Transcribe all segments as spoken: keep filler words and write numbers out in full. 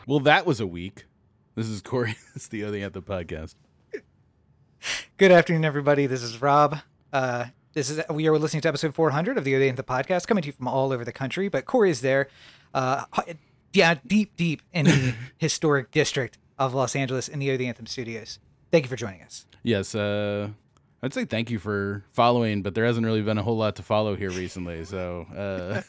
Well, that was a week. This is Corey. It's the O The Anthem podcast. Good afternoon, everybody. This is Rob. Uh, this is we are listening to episode four hundred of the O The Anthem podcast, coming to you from all over the country. But Corey is there, uh, yeah, deep, deep in the historic district of Los Angeles in the O The Anthem studios. Thank you for joining us. Yes, uh, I'd say thank you for following, but there hasn't really been a whole lot to follow here recently. So, uh,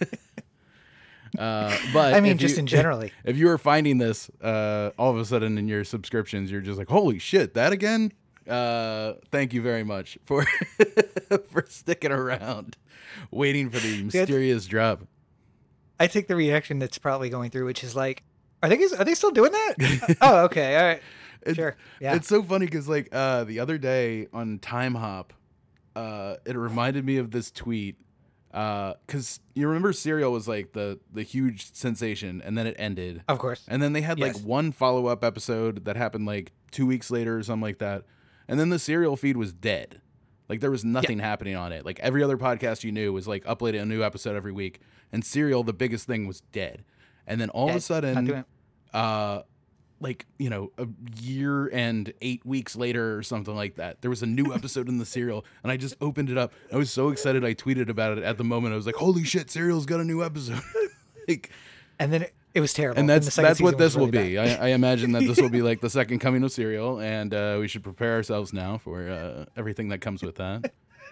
uh, but I mean, if just you, in generally, if you are finding this uh, all of a sudden in your subscriptions, you're just like, holy shit, that again? Uh, thank you very much for for sticking around, waiting for the mysterious drop. I take the reaction that's probably going through, which is like, are they are they still doing that? Oh, okay, all right, it, sure, yeah. It's so funny because like uh, the other day on Time Hop, uh, it reminded me of this tweet because uh, you remember Serial was like the the huge sensation, and then it ended, Of course, and then they had yes. like one follow up episode that happened like two weeks later or something like that. And then the Serial feed was dead. Like there was nothing yeah. happening on it. Like every other podcast you knew was like uploading a new episode every week. And Serial, the biggest thing, was dead. And then all dead. of a sudden, uh, like, you know, a year and eight weeks later or something like that, there was a new episode in the Serial. And I just opened it up. I was so excited. I tweeted about it at the moment. I was like, holy shit, Serial's got a new episode. like, and then it, It was terrible. And that's and that's what this really will be. I, I imagine that this will be like the second coming of Serial, and uh, we should prepare ourselves now for uh, everything that comes with that.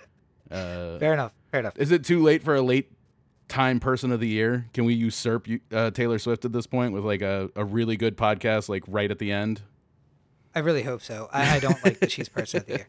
Uh, fair enough. Fair enough. Is it too late for a late time person of the year? Can we usurp uh, Taylor Swift at this point with like a, a really good podcast, like right at the end? I really hope so. I, I don't like that she's person of the year.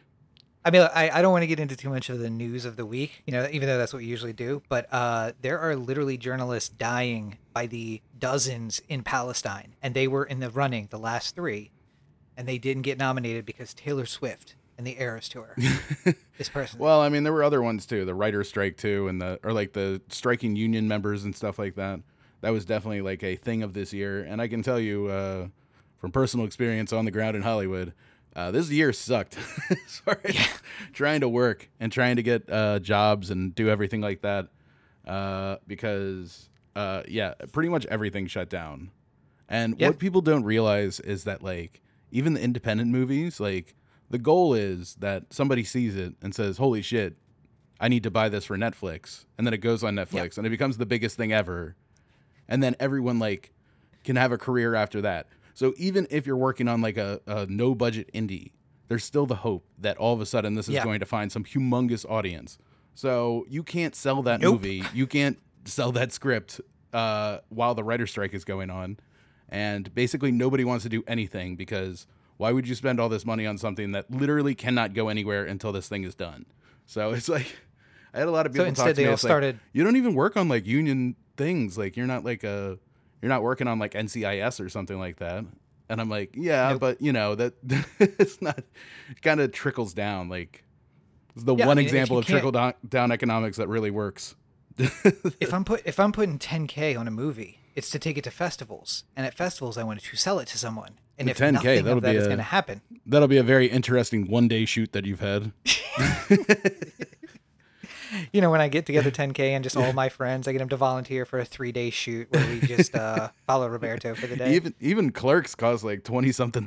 I mean, I, I don't want to get into too much of the news of the week, you know, even though that's what we usually do. But uh, there are literally journalists dying by the dozens in Palestine, and they were in the running, the last three, and they didn't get nominated because Taylor Swift and the Eras Tour. This person. Well, I mean, there were other ones too, the writer strike too, and the or like the striking union members and stuff like that. That was definitely like a thing of this year, and I can tell you uh, from personal experience on the ground in Hollywood. Uh, this year sucked. Sorry, yeah. Trying to work and trying to get uh, jobs and do everything like that uh, because, uh, yeah, pretty much everything shut down. And yeah. what people don't realize is that, like, even the independent movies, like, the goal is that somebody sees it and says, holy shit, I need to buy this for Netflix. And then it goes on Netflix yeah. and it becomes the biggest thing ever. And then everyone, like, can have a career after that. So even if you're working on like a, a no budget indie, there's still the hope that all of a sudden this is yeah. going to find some humongous audience. So you can't sell that nope. movie. You can't sell that script uh, while the writer strike is going on. And basically nobody wants to do anything because why would you spend all this money on something that literally cannot go anywhere until this thing is done? So it's like, I had a lot of people so talk instead to me. They all it's started... like, you don't even work on like union things. Like you're not like a... You're not working on like N C I S or something like that. And I'm like, yeah, nope. but you know, that it's not, it kind of trickles down. Like it's the yeah, one I mean, example of can't... trickle down, down economics that really works. if I'm put, if I'm putting ten K on a movie, it's to take it to festivals. And at festivals, I wanted to sell it to someone. And if ten K, nothing of that is going to happen. That'll be a very interesting one day shoot that you've had. You know, when I get together ten K and just all my friends, I get them to volunteer for a three day shoot where we just uh, follow Roberto for the day. Even even Clerks cost like twenty something.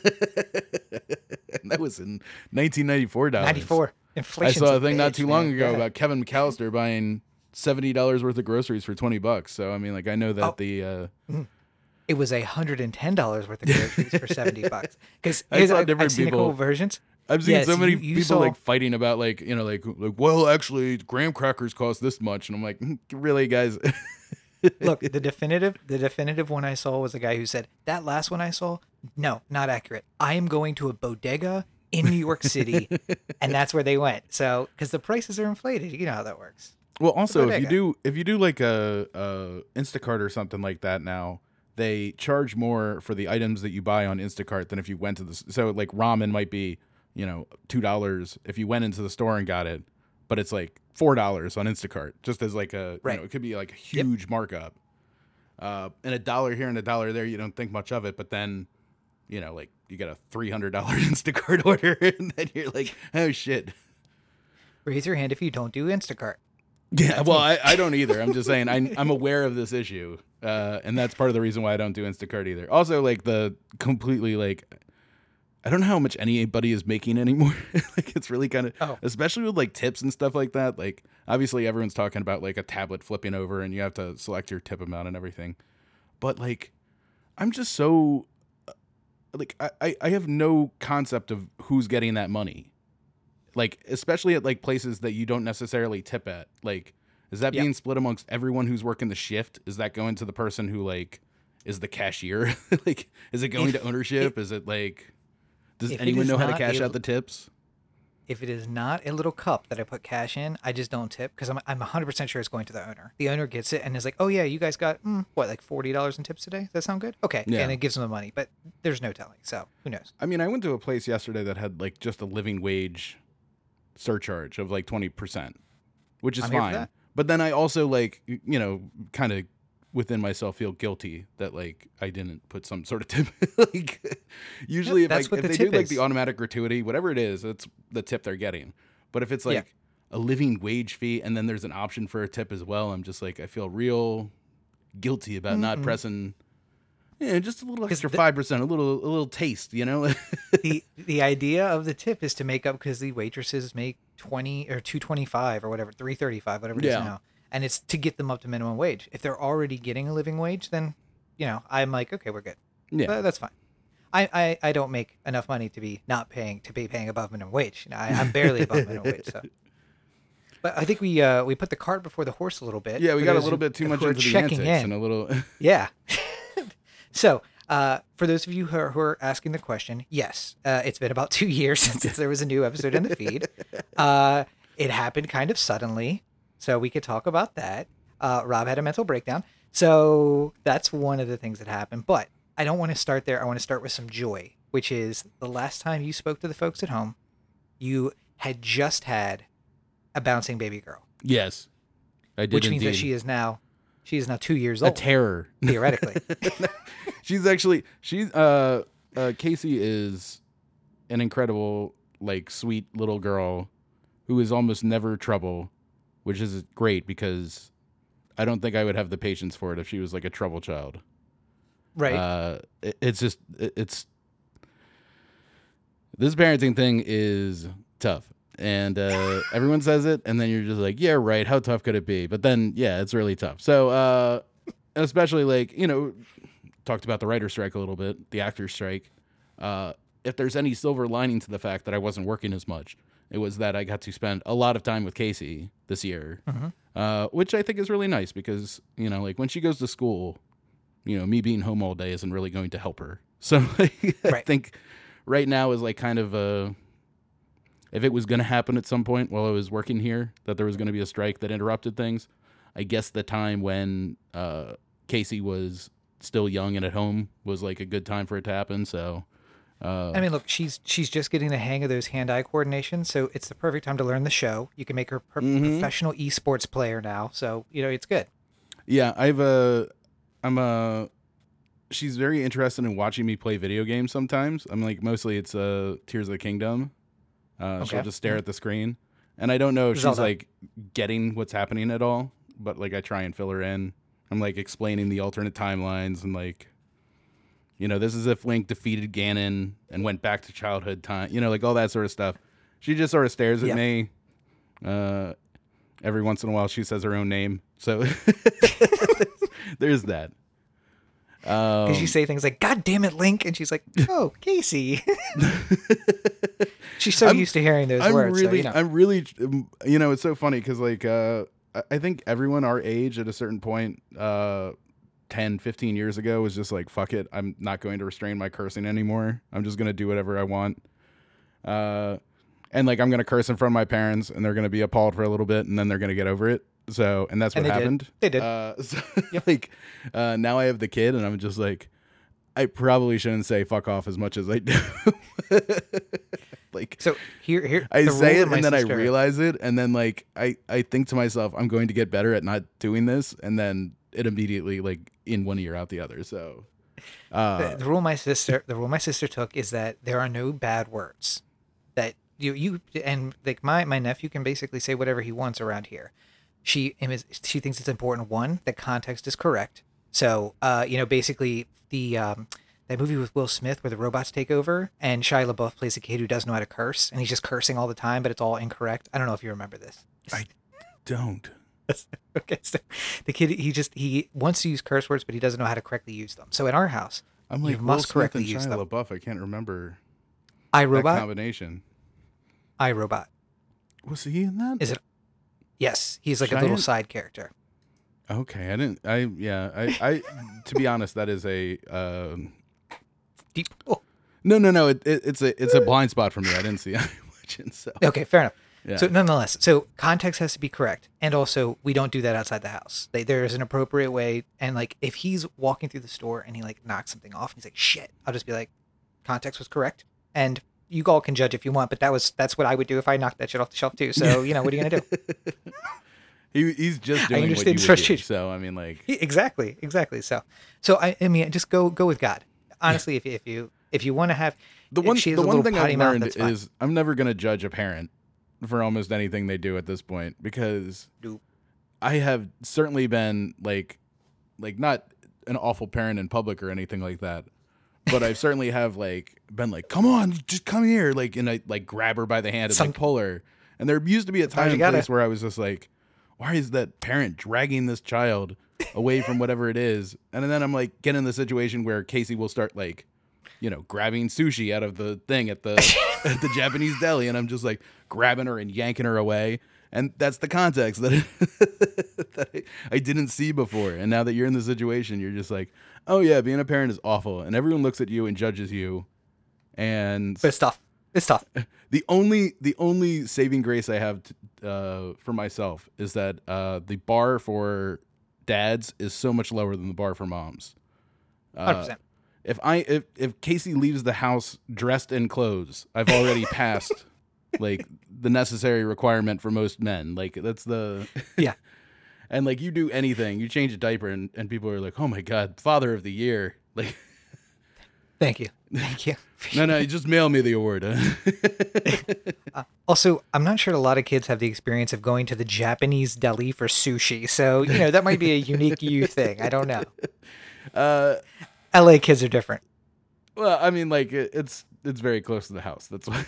And that was in nineteen ninety-four dollars. ninety-four. Inflation. I saw a thing bitch, not too long man. ago yeah. about Kevin McAllister buying seventy dollars worth of groceries for twenty bucks. So I mean, like I know that oh. the. Uh, it was a hundred and ten dollars worth of groceries for seventy bucks. Because I saw I, different I've seen people. a couple versions. I've seen yes, so many you, you people saw... like fighting about like, you know, like, like, well, actually graham crackers cost this much. And I'm like, really guys? Look, the definitive, the definitive one I saw was a guy who said that last one I saw. No, not accurate. I am going to a bodega in New York City. And that's where they went. So, cause the prices are inflated. You know how that works. Well, also if you do, if you do like a, a Instacart or something like that now, they charge more for the items that you buy on Instacart than if you went to the, so like ramen might be, you know, two dollars if you went into the store and got it, but it's like four dollars on Instacart, just as like a, right. you know, it could be like a huge yep. markup. Uh, and a dollar here and a dollar there, you don't think much of it, but then, you know, like you get a three hundred dollars Instacart order and then you're like, oh shit. Raise your hand if you don't do Instacart. Yeah, well, I, I don't either. I'm just saying I, I'm aware of this issue, uh, and that's part of the reason why I don't do Instacart either. Also, like the completely like, I don't know how much anybody is making anymore. Like it's really kind of, Oh. especially with like tips and stuff like that. Like obviously everyone's talking about like a tablet flipping over and you have to select your tip amount and everything, but like I'm just so like I I I have no concept of who's getting that money. Like especially at like places that you don't necessarily tip at. Like is that Yeah. being split amongst everyone who's working the shift? Is that going to the person who like is the cashier? Like is it going If to ownership? it- Is it like does if it anyone is know how to not cash a- out the tips? If it is not a little cup that I put cash in, I just don't tip because I'm I'm one hundred percent sure it's going to the owner. The owner gets it and is like, oh yeah, you guys got mm, what like forty dollars in tips today. Does that sound good? Okay, Yeah. and it gives them the money, but there's no telling. So who knows? I mean, I went to a place yesterday that had like just a living wage surcharge of like twenty percent, which is I'm here for fine. that. But then I also like, y- you know, kind of within myself feel guilty that like I didn't put some sort of tip. Like usually if, that's I, what if the they do tip like is. the automatic gratuity, whatever it is, that's the tip they're getting. But if it's like Yeah. a living wage fee and then there's an option for a tip as well, I'm just like, I feel real guilty about not Mm-mm. pressing, yeah, just a little 'Cause extra the- five percent, a little, a little taste, you know? the the idea of the tip is to make up because the waitresses make twenty or two twenty five or whatever, three thirty five, whatever it is Yeah. now, and it's to get them up to minimum wage. If they're already getting a living wage, then you know I'm like, okay, we're good. Yeah. Tha- that's fine. I, I, I don't make enough money to be not paying to be paying above minimum wage. You know, I, I'm barely above minimum wage. So, but I think we uh we put the cart before the horse a little bit. Yeah, we for got a those little who- bit too much who are into the checking antics in. and a little. Yeah. So, uh, for those of you who are, who are asking the question, yes, uh, it's been about two years since there was a new episode in the feed. Uh, it happened kind of suddenly, so we could talk about that. Uh, Rob had a mental breakdown, so that's one of the things that happened. But I don't want to start there. I want to start with some joy, which is the last time you spoke to the folks at home, you had just had a bouncing baby girl, Yes, I did. which means indeed. that she is now she is now two years a old, terror. theoretically. She's actually she's uh uh Casey is an incredible like sweet little girl who is almost never trouble, which is great because I don't think I would have the patience for it if she was like a trouble child. Right. Uh, it, it's just it, it's this parenting thing is tough. And uh, everyone says it, and then you're just like, yeah, right. How tough could it be? But then, yeah, it's really tough. So, uh, especially like, you know, talked about the writer's strike a little bit, the actor's strike. Uh, if there's any silver lining to the fact that I wasn't working as much, it was that I got to spend a lot of time with Casey this year, Mhm. uh, which I think is really nice because, you know, like when she goes to school, you know, me being home all day isn't really going to help her. So like, I Right. think right now is like kind of a, if it was going to happen at some point while I was working here, that there was going to be a strike that interrupted things, I guess the time when uh, Casey was still young and at home was like a good time for it to happen. So, uh, I mean, look, she's she's just getting the hang of those hand-eye coordination, so it's the perfect time to learn the show. You can make her a pro- Mhm. professional esports player now, so you know it's good. yeah, I've a, I'm a, she's very interested in watching me play video games sometimes. I'm like, mostly it's uh, Tears of the Kingdom. Uh, She'll Okay. just stare at the screen. And I don't know if she's Zelda. like getting what's happening at all, but like I try and fill her in. I'm like explaining the alternate timelines and like, you know, this is if Link defeated Ganon and went back to childhood time, you know, like all that sort of stuff. She just sort of stares at Yeah. me. Uh, every once in a while, she says her own name. So there's that. Um, Because you say things like "God damn it, Link," and she's like, "Oh, Casey." She's so I'm- used to hearing those I'm words. so, really, you know. I'm really, um, you know, it's so funny because like, uh, I- I think everyone our age at a certain point, uh, ten, fifteen years ago was just like, fuck it. I'm not going to restrain my cursing anymore. I'm just going to do whatever I want. Uh, and like, I'm going to curse in front of my parents and they're going to be appalled for a little bit and then they're going to get over it. So, and that's what And they did. happened. They did. Uh, so, like, uh, now I have the kid and I'm just like, I probably shouldn't say fuck off as much as I do. Like, So here, here I the say rule it of my and then sister- I realize it, and then like I I think to myself, I'm going to get better at not doing this, and then it immediately like in one ear out the other. So, uh, the, the rule my sister the rule my sister took is that there are no bad words. That you you and like my my nephew can basically say whatever he wants around here. she is- she thinks it's important, one, that context is correct. So, uh, you know, basically the um, that movie with Will Smith where the robots take over and Shia LaBeouf plays a kid who doesn't know how to curse and he's just cursing all the time, but it's all incorrect. I don't know if you remember this. I don't. Okay, so the kid he just he wants to use curse words, but he doesn't know how to correctly use them. So in our house, I'm like you Will must Smith correctly and use Shia them. LaBeouf. I can't remember that iRobot, combination. iRobot. Was he in that? Is it? Yes, he's like a little Giant- side character. Okay, I didn't. I yeah. I I to be honest, that is a. Um, Deep. Oh, no, no, no. It, it, it's a it's a blind spot for me. I didn't see Legend, so okay, fair enough. yeah. So nonetheless, so context has to be correct, and also we don't do that outside the house. They, there is an appropriate way, and like if he's walking through the store and he like knocks something off, and he's like shit, I'll just be like, context was correct, and you all can judge if you want, but that was that's what I would do if I knocked that shit off the shelf too. So you know what are you gonna do? he he's just doing what you understand would do. frustration. So I mean, like, Exactly, exactly. So, so I, I mean, just go go with God. Honestly, if you, if you if you want to have the if one she has the a one little thing potty I've mouth, learned that's fine. is I'm never gonna judge a parent for almost anything they do at this point because Nope. I have certainly been like like not an awful parent in public or anything like that. But I certainly have like been like, come on, just come here, like, and I like grab her by the hand and Some- like pull her. And there used to be a time you and gotta- place where I was just like, why is that parent dragging this child away from whatever it is? And then I'm like, get in the situation where Casey will start like, you know, grabbing sushi out of the thing at the at the Japanese deli, and I'm just like grabbing her and yanking her away. And that's the context that, that I, I didn't see before. And now that you're in the situation, you're just like, oh yeah, being a parent is awful, and everyone looks at you and judges you. And But it's tough. It's tough. the only the only saving grace I have to, uh, for myself is that uh, the bar for dads is so much lower than the bar for moms. Uh, Hundred percent. if I if if Casey leaves the house dressed in clothes, I've already passed like the necessary requirement for most men. Like that's the Yeah. And like you do anything, you change a diaper, and, and people are like, "Oh my god, father of the year!" Like, Thank you. Thank you. no, no, you just mail me the award. Uh, also, I'm not sure a lot of kids have the experience of going to the Japanese deli for sushi. So, you know, that might be a unique you thing. I don't know. uh, L A kids are different. well, I mean, like it, it's it's very close to the house. That's why.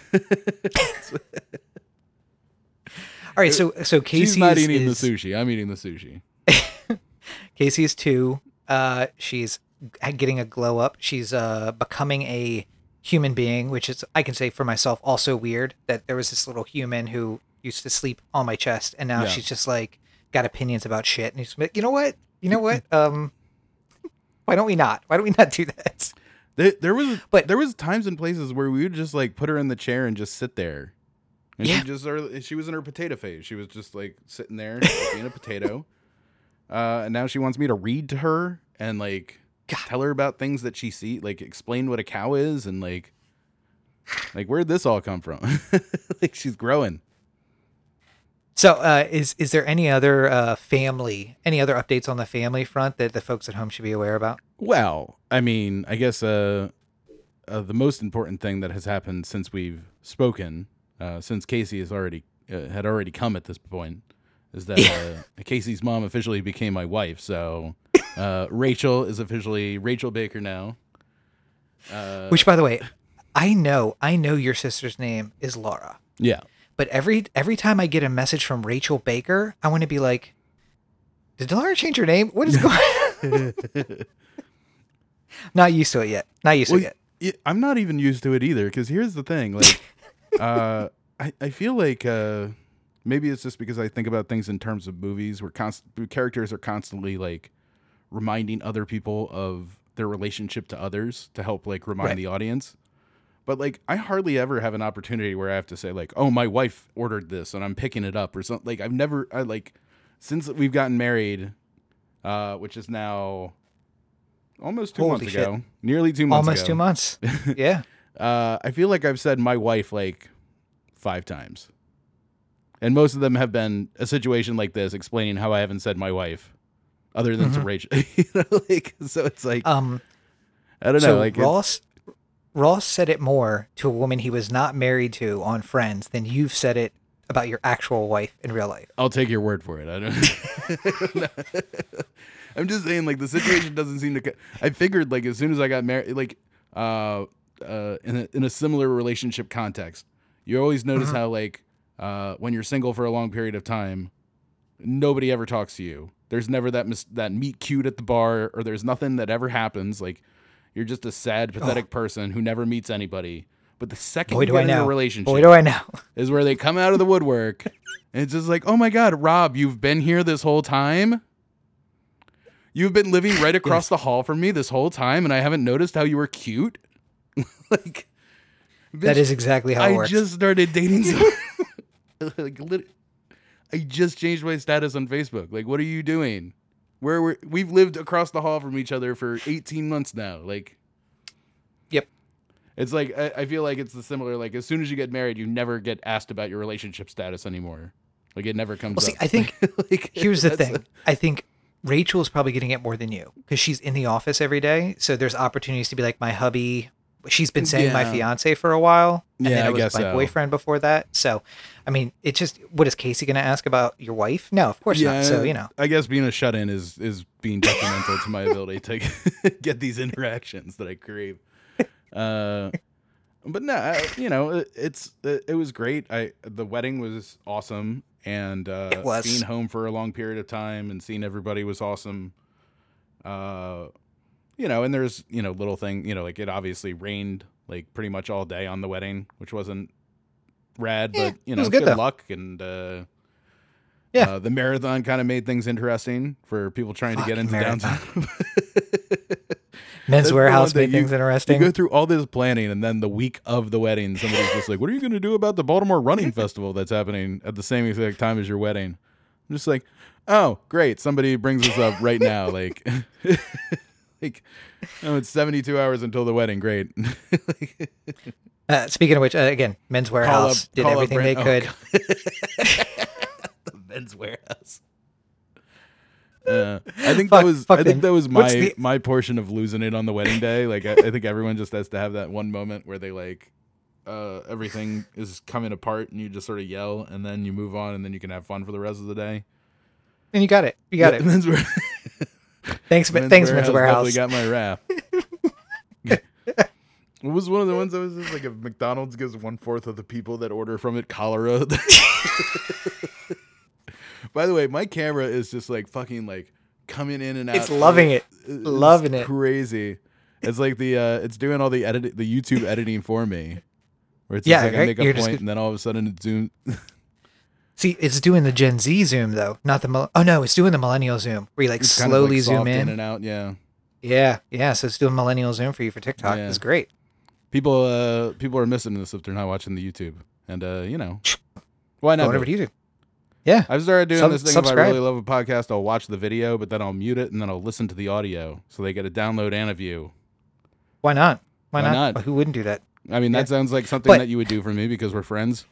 All right, so so Casey She's not is, eating is- the sushi. I'm eating the sushi. Casey is two. Uh, she's g- getting a glow up. She's uh becoming a human being, which is I can say for myself also weird that there was this little human who used to sleep on my chest, and now Yeah. she's just like got opinions about shit. And he's like, you know what? You know what? Um, why don't we not? Why don't we not do that? There, there was, But- but there was times and places where we would just like put her in the chair and just sit there, and Yeah. she just or- she was in her potato phase. She was just like sitting there like, being a potato. Uh, and now she wants me to read to her and like God. tell her about things that she see, like explain what a cow is, and like like where'd this all come from? Like she's growing. So, uh, is is there any other uh, family, any other updates on the family front that the folks at home should be aware about? Well, I mean, I guess uh, uh, the most important thing that has happened since we've spoken, uh, since Casey has already uh, had already come at this point, is that uh, Casey's mom officially became my wife. So uh, Rachel is officially Rachel Baker now. Uh, Which, by the way, I know I know your sister's name is Laura, yeah, but every every time I get a message from Rachel Baker, I want to be like, did Laura change her name? What is going on? Not used to it yet. Not used to well, it yet. y- I'm not even used to it either. Because here's the thing, like, uh, I I feel like. Uh, Maybe it's just because I think about things in terms of movies where const- characters are constantly like reminding other people of their relationship to others to help like remind Right. the audience. But like I hardly ever have an opportunity where I have to say like, "Oh, my wife ordered this and I'm picking it up" or something. Like I've never I like since we've gotten married, uh, which is now almost two Holy months shit. ago, nearly two months Almost ago. two months. Yeah. Uh, I feel like I've said my wife like five times. And most of them have been a situation like this, explaining how I haven't said my wife, other than to Mhm. Rachel. You know, like so, it's like Um. I don't know. So Like it's- Ross Ross said it more to a woman he was not married to on Friends than you've said it about your actual wife in real life. I'll take your word for it. I don't. I'm just saying, like, the situation doesn't seem to. I figured, like, as soon as I got married, like, uh, uh, in a, in a similar relationship context, you always notice mm-hmm. how, like, uh, when you're single for a long period of time, nobody ever talks to you. There's never that mis- that meet cute at the bar, or there's nothing that ever happens. Like, you're just a sad, pathetic oh. person who never meets anybody. But the second Boy, you do get I in know. a relationship, Boy, do I know. is where they come out of the woodwork, and it's just like, oh my God, Rob, you've been here this whole time. You've been living right across yes. the hall from me this whole time, and I haven't noticed how you were cute. Like, bitch, that is exactly how it I works. I just started dating someone. like, lit- I just changed my status on Facebook. Like, what are you doing? Where we're, we've lived across the hall from each other for eighteen months now. Like, yep. It's like, I, I feel like it's the similar, like, as soon as you get married, you never get asked about your relationship status anymore. Like, it never comes well, see, up. I think, like, here's the thing. A- I think Rachel is probably getting it more than you because she's in the office every day. So there's opportunities to be like my hubby. She's been saying yeah. my fiance for a while. And yeah, then it I was guess my so. boyfriend before that. So, I mean, it just, what is Casey going to ask about your wife? No, of course yeah, not. So, you know. I guess being a shut-in is, is being detrimental to my ability to get these interactions that I crave. Uh, but no, I, you know, it, it's, it, it was great. I, the wedding was awesome. And uh, it was. being home for a long period of time and seeing everybody was awesome. Uh, you know, and there's, you know, little thing, you know, like it obviously rained like pretty much all day on the wedding, which wasn't rad, yeah, but you know, good, good though. luck. And uh, yeah, uh, the marathon kind of made things interesting for people trying Fucking to get into marathon. downtown. Men's Warehouse made you, things interesting. You go through all this planning, and then the week of the wedding, somebody's just like, "What are you going to do about the Baltimore Running Festival that's happening at the same exact time as your wedding?" I'm just like, "Oh, great! Somebody brings this up right now." Like, like, oh, it's seventy-two hours until the wedding. Great. like, uh, speaking of which, uh, again, Men's Warehouse up, did everything Brand- they could. Oh, the Men's Warehouse. Uh, I think fuck, that was fuck I think them. that was my the... my portion of losing it on the wedding day. Like I, I think everyone just has to have that one moment where they like uh, everything is coming apart and you just sort of yell and then you move on and then you can have fun for the rest of the day. And you got it. You got yeah, it. Men's Wear- thanks, Men's thanks, Warehouse Men's Warehouse. Definitely got my wrath. What was one of the ones that was just like if McDonald's gives one fourth of the people that order from it cholera? By the way, my camera is just like fucking like coming in and out. It's loving it. It's loving it. Crazy. It's like the uh, it's doing all the edit the YouTube editing for me. Where it's yeah, just like right? I make a You're point just... and then all of a sudden it zooms. See, it's doing the Gen Z zoom though, not the mil- oh no, it's doing the millennial zoom where you like it's slowly kind of like zoom soft in. in and out. Yeah. Yeah, yeah. So it's doing millennial zoom for you for TikTok. Yeah. It's great. People uh people are missing this if they're not watching the YouTube. And uh, you know. Why not? Go over to YouTube. Yeah. I've started doing Sub- this thing. subscribe. If I really love a podcast, I'll watch the video, but then I'll mute it and then I'll listen to the audio. So they get a download and a view. Why not? Why, Why not? not? Well, who wouldn't do that? I mean, Yeah. that sounds like something But- that you would do for me because we're friends.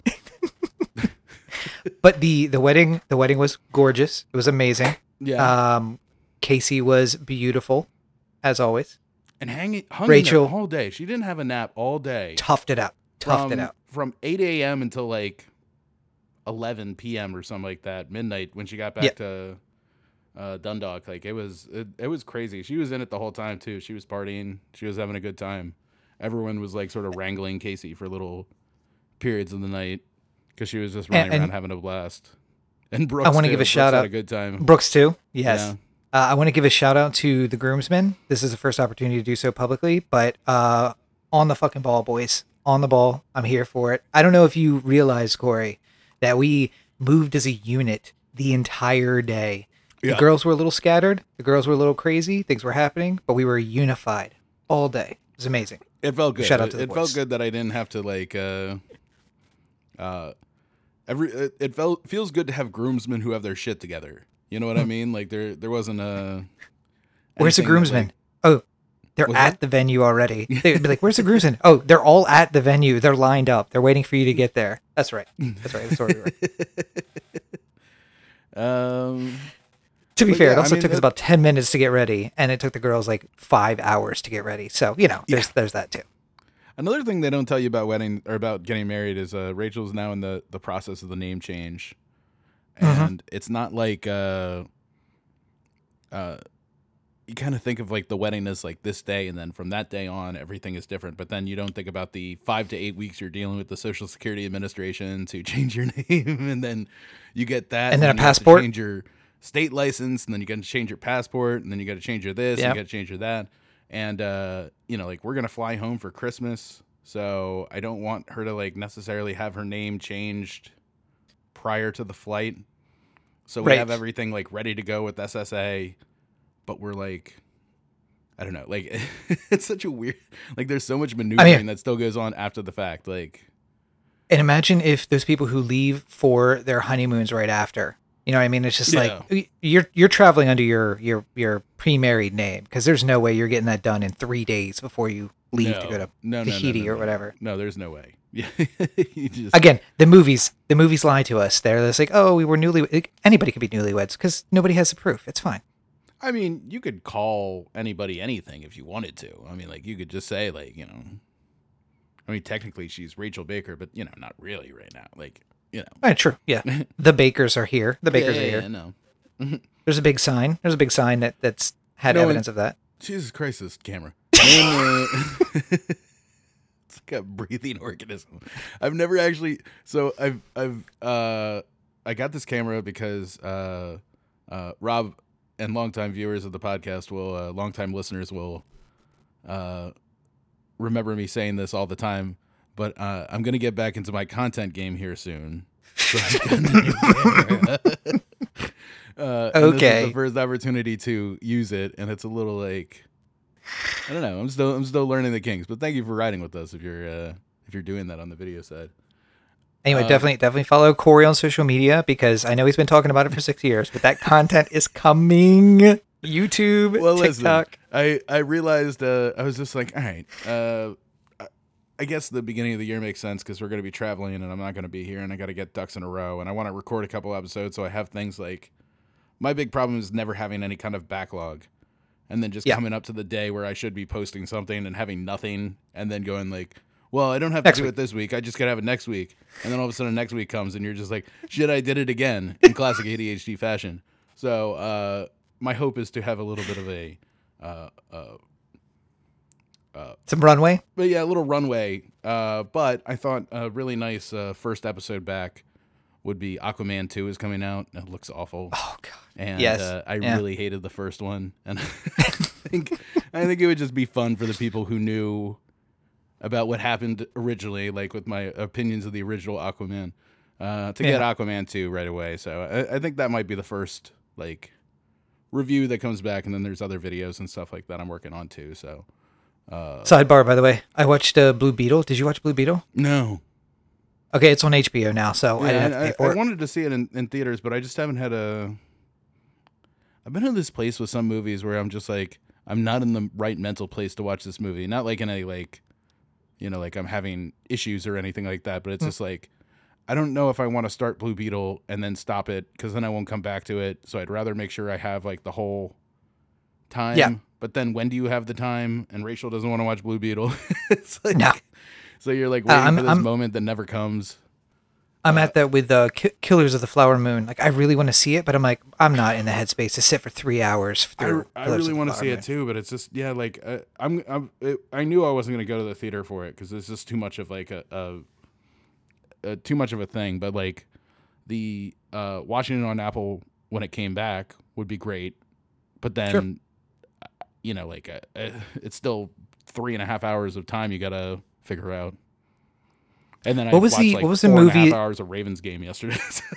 But the the wedding the wedding was gorgeous. It was amazing. Yeah. Um, Casey was beautiful, as always. And hanging hung Rachel- in there all day. She didn't have a nap all day. Toughed it out. Toughed from, it out. From eight a.m. until like eleven p.m. or something like that, midnight, when she got back Yeah. to uh, Dundalk. Like, it was it, it was crazy. She was in it the whole time, too. She was partying. She was having a good time. Everyone was, like, sort of wrangling Casey for little periods of the night because she was just running And- and- around having a blast. And Brooks, I wanna too. give a Brooks shout had out- a good time. Brooks too. Yes. Yeah. Uh, I want to give a shout out to the groomsmen. This is the first opportunity to do so publicly, but uh, on the fucking ball, boys. On the ball. I'm here for it. I don't know if you realize, Corey, that we moved as a unit the entire day. Yeah. The girls were a little scattered. The girls were a little crazy. Things were happening, but we were unified all day. It was amazing. It felt good. Shout out it to the it boys. felt good that I didn't have to like uh uh every it, it felt feels good to have groomsmen who have their shit together. You know what I mean? Like there there wasn't a Where's the anything that, groomsmen? like- Oh, they're What's at that? the venue already. They'd be like, "Where's the groomsmen?" Oh, they're all at the venue. They're lined up. They're waiting for you to get there. That's right. That's right. That's totally right. um To be But fair, yeah, it also I mean, took us it- about ten minutes to get ready, and it took the girls like five hours to get ready. So, you know, there's there's that too. Another thing they don't tell you about wedding or about getting married is uh, Rachel's now in the, the process of the name change, and mm-hmm. it's not like uh, uh, you kind of think of like the wedding as like this day, and then from that day on, everything is different. But then you don't think about the five to eight weeks you're dealing with the Social Security Administration to change your name, and then you get that, and, and then, then a you passport, change your state license, and then you got to change your passport, and then you got to change your this, yep. and you got to change your that. And, uh, you know, like, we're going to fly home for Christmas, so I don't want her to, like, necessarily have her name changed prior to the flight. So we right. have everything, like, ready to go with S S A, but we're, like, I don't know. Like, it's such a weird, like, there's so much maneuvering I mean, that still goes on after the fact. Like, and imagine if those people who leave for their honeymoons right after. You know what I mean? It's just yeah. like you're you're traveling under your your your pre-married name because there's no way you're getting that done in three days before you leave no. to go to no, Tahiti no, no, no, or whatever. No, there's no way. Yeah, you just... Again, the movies the movies lie to us. They're just like, oh, we were newly. Anybody could be newlyweds because nobody has the proof. It's fine. I mean, you could call anybody anything if you wanted to. I mean, like you could just say like you know. I mean, technically she's Rachel Baker, but you know, not really right now. Like. You know. Right, true. Yeah. The Bakers are here. The Bakers yeah, yeah, are here. Yeah, no. There's a big sign. There's a big sign that, that's had no, evidence of that. Jesus Christ, this camera. It's like a breathing organism. I've never actually so I've I've uh I got this camera because uh uh Rob and longtime viewers of the podcast will uh longtime listeners will uh remember me saying this all the time. But uh, I'm going to get back into my content game here soon. So uh, okay. This is the first opportunity to use it, and it's a little like I don't know. I'm still I'm still learning the kinks. But thank you for riding with us if you're uh, if you're doing that on the video side. Anyway, uh, definitely definitely follow Corey on social media because I know he's been talking about it for six years, but that content is coming. YouTube, well, TikTok. Listen, I I realized uh, I was just like, all right. Uh, I guess the beginning of the year makes sense because we're going to be traveling and I'm not going to be here and I got to get ducks in a row and I want to record a couple episodes so I have things like my big problem is never having any kind of backlog and then just yeah. coming up to the day where I should be posting something and having nothing and then going like, well, I don't have to next do week. it this week. I just got to have it next week. And then all of a sudden next week comes and you're just like, shit, I did it again in classic A D H D fashion. So uh, my hope is to have a little bit of a uh, uh, Uh, Some runway, but yeah, a little runway. Uh, but I thought a really nice uh, first episode back would be Aquaman two is coming out. It looks awful. Oh god, and yes. uh, I yeah. really hated the first one, and I think I think it would just be fun for the people who knew about what happened originally, like with my opinions of the original Aquaman, uh, to yeah. get Aquaman two right away. So I, I think that might be the first like review that comes back, and then there's other videos and stuff like that I'm working on too. So. Uh, Sidebar, by the way, I watched uh, Blue Beetle. Did you watch Blue Beetle? No. Okay, it's on H B O now, so yeah, I didn't have to pay I, for I it. I wanted to see it in, in theaters, but I just haven't had a. I've been in this place with some movies where I'm just like, I'm not in the right mental place to watch this movie. Not like in a like, you know, like I'm having issues or anything like that, but it's mm. just like, I don't know if I want to start Blue Beetle and then stop it because then I won't come back to it. So I'd rather make sure I have like the whole time. Yeah. But then when do you have the time? And Rachel doesn't want to watch Blue Beetle. It's like, no. So you're like waiting uh, for this I'm, moment that never comes. I'm uh, at that with uh, Ki- Killers of the Flower Moon. Like I really want to see it, but I'm like, I'm not in the headspace to sit for three hours. I, I really want to see Moon. it too, but it's just yeah, like uh, I'm, I'm it, I knew I wasn't going to go to the theater for it because it's just too much of like a, a, a too much of a thing. But like the uh, watching it on Apple when it came back would be great, but then. Sure. You know, like uh, uh, it's still three and a half hours of time you gotta figure out. And then I what was watched the like what was the four movie? And a half hours of Ravens game yesterday.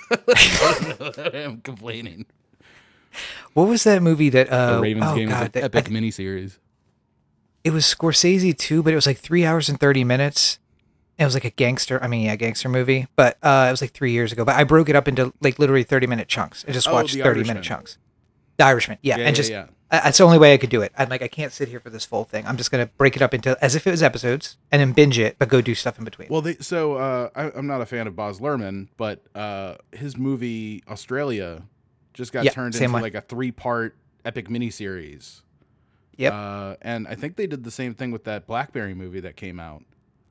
I'm complaining. What was that movie that uh, the Ravens oh game God, was an that, epic I, miniseries. It was Scorsese too, but it was like three hours and thirty minutes. It was like a gangster. I mean, yeah, gangster movie, but uh, it was like three years ago. But I broke it up into like literally thirty minute chunks. I just oh, watched thirty minute chunks. The Irishman, yeah, yeah and yeah, just. Yeah. That's the only way I could do it. I'm like, I can't sit here for this full thing. I'm just gonna break it up into as if it was episodes and then binge it, but go do stuff in between. Well, they, so uh, I, I'm not a fan of Baz Luhrmann, but uh, his movie Australia just got yeah, turned into way. like a three part epic miniseries. Yep. Uh, and I think they did the same thing with that BlackBerry movie that came out.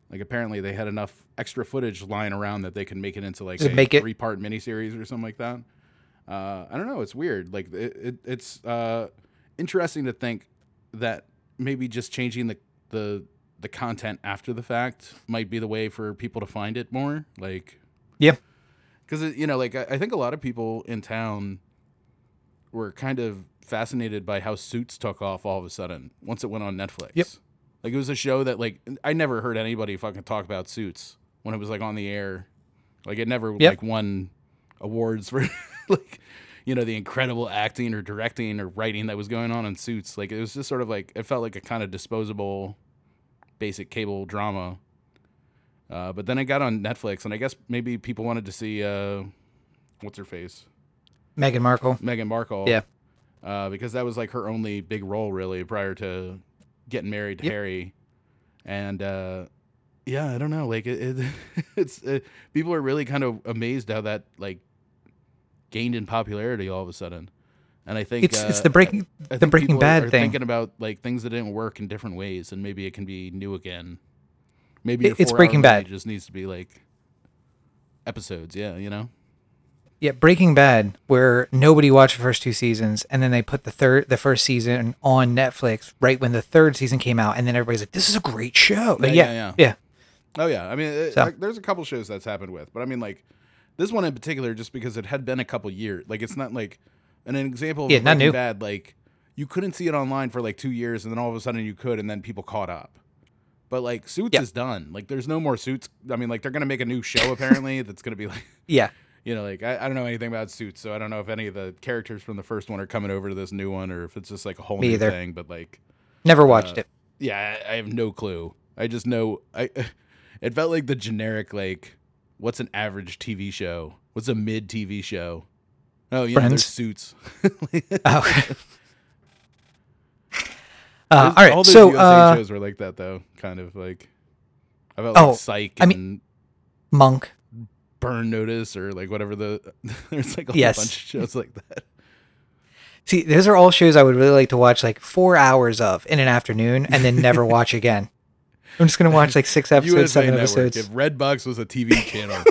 Like apparently they had enough extra footage lying around that they could make it into like Does it a make it- three part miniseries or something like that. Uh, I don't know. It's weird. Like it, it it's uh, interesting to think that maybe just changing the the the content after the fact might be the way for people to find it more. Like, Yeah. because you know, like I, I think a lot of people in town were kind of fascinated by how Suits took off all of a sudden once it went on Netflix. Yep. Like it was a show that like I never heard anybody fucking talk about Suits when it was like on the air. Like it never Yep. like won awards for like, you know, the incredible acting or directing or writing that was going on in Suits. Like it was just sort of like it felt like a kind of disposable basic cable drama. Uh, but then it got on Netflix, and I guess maybe people wanted to see uh, what's her face, Meghan Markle. Meghan Markle. Yeah. Uh, because that was like her only big role really prior to getting married to Yep. Harry, and uh, yeah, I don't know, like it, it it's uh people are really kind of amazed how that like gained in popularity all of a sudden, and I think It's uh, it's the breaking I the think Breaking people Bad are thing. thinking about like things that didn't work in different ways, and maybe it can be new again. Maybe It- your it's four-hour Breaking movie Bad. just needs to be like episodes, yeah, you know. Yeah, Breaking Bad, where nobody watched the first two seasons, and then they put the third, the first season on Netflix right when the third season came out, and then everybody's like, "This is a great show." Like, Yeah, yeah, yeah, yeah, Oh yeah, I mean, it, So- like, there's a couple shows that's happened with, but I mean, like this one in particular, just because it had been a couple years. Like it's not like an example of Yeah, a not Breaking new. Bad. Like you couldn't see it online for like two years, and then all of a sudden you could, and then people caught up. But like Suits Yep. is done. Like there's no more Suits. I mean, like they're gonna make a new show apparently that's gonna be like, yeah. you know, like I, I don't know anything about Suits, so I don't know if any of the characters from the first one are coming over to this new one, or if it's just like a whole Me new either. thing. But like, Never watched Uh, it. yeah, I, I have no clue. I just know I. It felt like the generic like, what's an average T V show? What's a mid T V show? Oh, you know, Friends? there's Suits. Oh. Uh, Those- all right, all those so U S A uh, shows were like that though, kind of like. I felt Oh, like Psych I and mean- Monk. Burn Notice or like whatever the. There's like a Yes. whole bunch of shows like that. See, those are all shows I would really like to watch like four hours of in an afternoon and then never watch again. I'm just gonna watch like six episodes, U S A seven Network. episodes. If Redbox was a T V channel.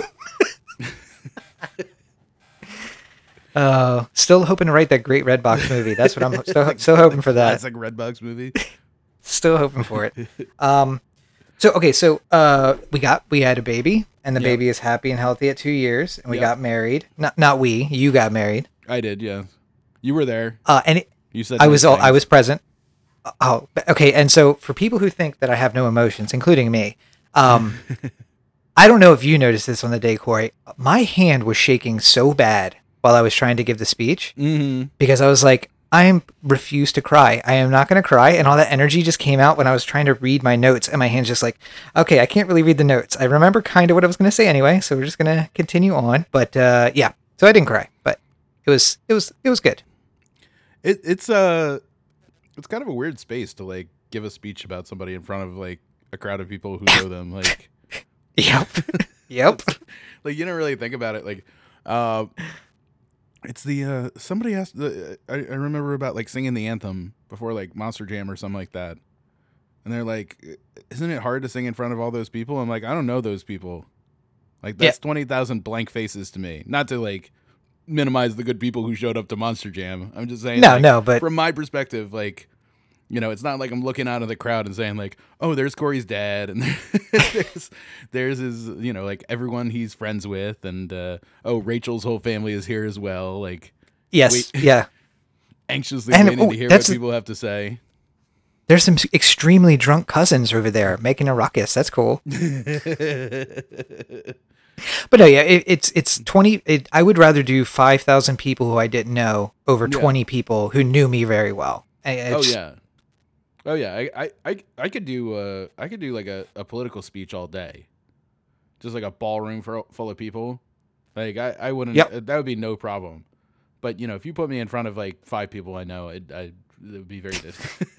Uh, still hoping to write that great Redbox movie. That's what I'm still, still hoping for that. That's like Redbox movie. Still hoping for it. Um, so okay, so uh, we got we had a baby, and the Yep. baby is happy and healthy at two years, and we Yep. got married. Not not we, you got married. I did, yeah. You were there. Uh, and it, You said I nice was all, I things. was present. Oh, okay. And so for people who think that I have no emotions, including me, um, I don't know if you noticed this on the day, Corey. My hand was shaking so bad while I was trying to give the speech Mm-hmm. because I was like, I refuse to cry. I am not going to cry. And all that energy just came out when I was trying to read my notes, and my hand's just like, okay, I can't really read the notes. I remember kind of what I was going to say anyway, so we're just going to continue on. But uh, yeah, so I didn't cry, but it was it was it was good. It, it's uh it's kind of a weird space to like give a speech about somebody in front of like a crowd of people who know them. Like, Yep. Yep. like you don't really think about it. Like, uh, it's the uh somebody asked. The, I, I remember about like singing the anthem before like Monster Jam or something like that, and they're like, "Isn't it hard to sing in front of all those people?" I'm like, I don't know those people. Like that's Yeah. twenty thousand blank faces to me. Not to like minimize the good people who showed up to Monster Jam. I'm just saying. No, like, no, but from my perspective, like, you know, it's not like I'm looking out of the crowd and saying like, oh, there's Corey's dad, and there's there's his, you know, like everyone he's friends with, and uh, oh, Rachel's whole family is here as well. Like, yes, wait. yeah. anxiously And, waiting oh, to hear what that's- people have to say. There's some extremely drunk cousins over there making a ruckus. That's cool. But no, yeah, it, it's it's twenty. It, I would rather do five thousand people who I didn't know over Yeah. twenty people who knew me very well. I- Oh it's- yeah, oh yeah. I I I, I could do uh I could do like a, a political speech all day, just like a ballroom for, full of people. Like I I wouldn't. Yep. That would be no problem. But you know, if you put me in front of like five people I know, it I it would be very difficult.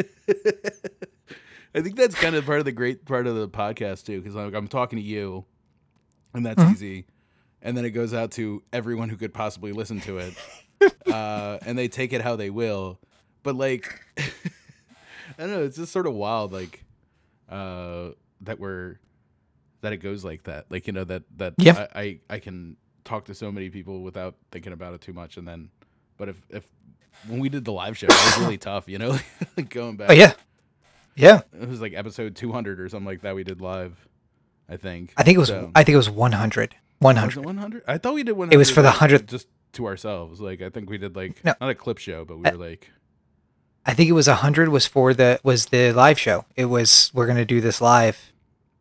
I think that's kind of part of the great part of the podcast too, because like I'm talking to you, and that's Mhm. easy, and then it goes out to everyone who could possibly listen to it, uh, and they take it how they will. But like, I don't know, it's just sort of wild, like uh, that we're that it goes like that. Like, you know, that that Yeah. I, I I can talk to so many people without thinking about it too much, and then, but if if when we did the live show, it was really tough, you know, like going back. Oh yeah, yeah. It was like episode two hundred or something like that we did live, I think. I think it was. So, I think it was one hundred. one was hundred. it one hundred? I thought we did one hundred. It was for the like, hundredth. just to ourselves. Like, I think we did like No. not a clip show, but we I- were like, I think it was one hundred was for the was the live show. It was we're gonna do this live.